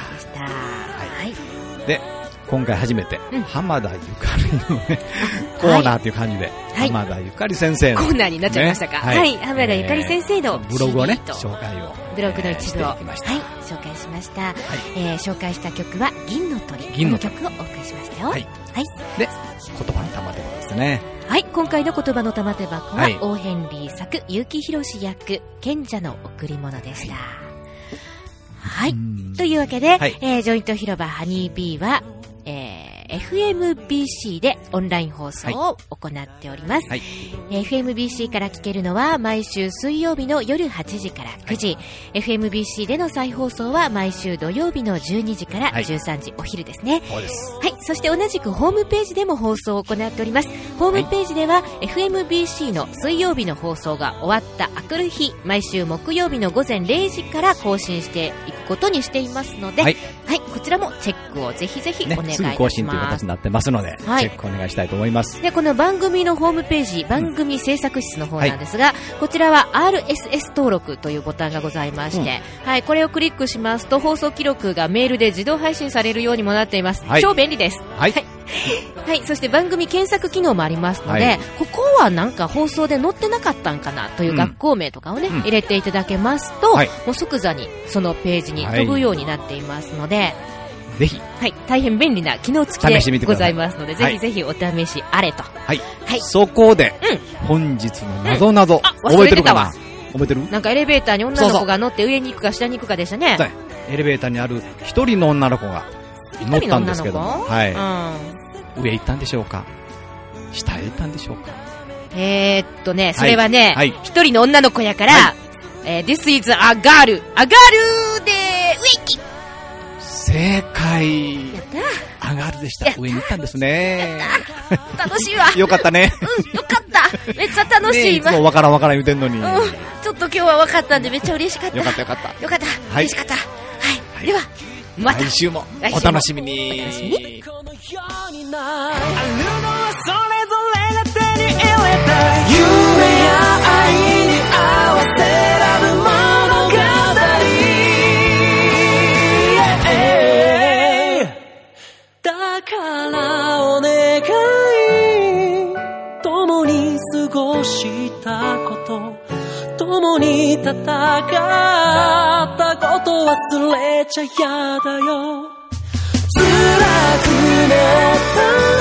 で、今回初めて、うん、浜田ゆかりのね、コーナーという感じで、はい、浜田ゆかり先生の、 コーナーになっちゃいましたか。ね、はい、はい、浜田ゆかり先生の、 えー、ブログをね、紹介を、 ブログの一部を、はい、紹介しました。はい、えー、紹介した曲は銀の鳥。 銀の鳥。 曲をお送りしましたよ。はい。 はい、で、言葉の玉手箱ですね。 はい、今回の言葉の玉手箱は、はい、オーヘンリー作結城宏役賢者の贈り物でした。はい、はい、というわけで、はい、えー、ジョイント広場ハニービーは、えーエフエムビーシー でオンライン放送を行っております。はい、エフエムビーシー から聞けるのは毎週水曜日の夜はちじからくじ、はい、エフエムビーシー での再放送は毎週土曜日のじゅうにじからじゅうさんじ、はい、お昼ですね。そうです。はい、そして同じくホームページでも放送を行っております。ホームページでは、はい、エフエムビーシー の水曜日の放送が終わったあくる日、毎週木曜日のごぜんれいじから更新していくことにしていますので、はい、はい、こちらもチェックをぜひぜひお願いいたします。ね、すぐ更新という形になってますので、はい、チェックお願いしたいと思います。 で、この番組のホームページ、番組制作室の方なんですが、はい、こちらは アールエスエス 登録というボタンがございまして、うん、はい、これをクリックしますと放送記録がメールで自動配信されるようにもなっています。はい、超便利です。はい、はいはい、そして番組検索機能もありますので、はい、ここはなんか放送で載ってなかったんかなという学校名とかをね、うん、入れていただけますと、はい、もう即座にそのページに飛ぶようになっていますので、はい、 ぜひ、 はい、大変便利な機能付きでございますので、ぜひぜひお試しあれと。 はい。はい、そこで、うん、本日のなぞなぞ、うん、覚えてるかな？覚えてる？ なんかエレベーターに女の子が乗って上に行くか下に行くかでしたね。 そうそうエレベーターにある一人の女の子が乗ったんですけども、はい、うん、上行ったんでしょうか？下へ行ったんでしょうか？ えー、っとね、それはね、一、はい、人の女の子やから、はい、えー、This is a girl, a girl で上行き。 正解。やったー。上がるでした。上に行ったんですね。 やったー。楽しいわ。 よかったね。 うん、よかった。めっちゃ楽しい。ね、 いつもわからんわからん言うてんのに。うん。 ちょっと今日はわかったんでめっちゃ嬉しかった。 よかったよかった。 よかった。はい、嬉しかった。はい。はい、では、また。 来週もお楽しみに。お楽しみに。あるのはそれぞれが手に入れた夢や愛に合わせられる物語。だからお願い、共に過ごしたこと、共に戦ったこと忘れちゃやだよ。辛くなった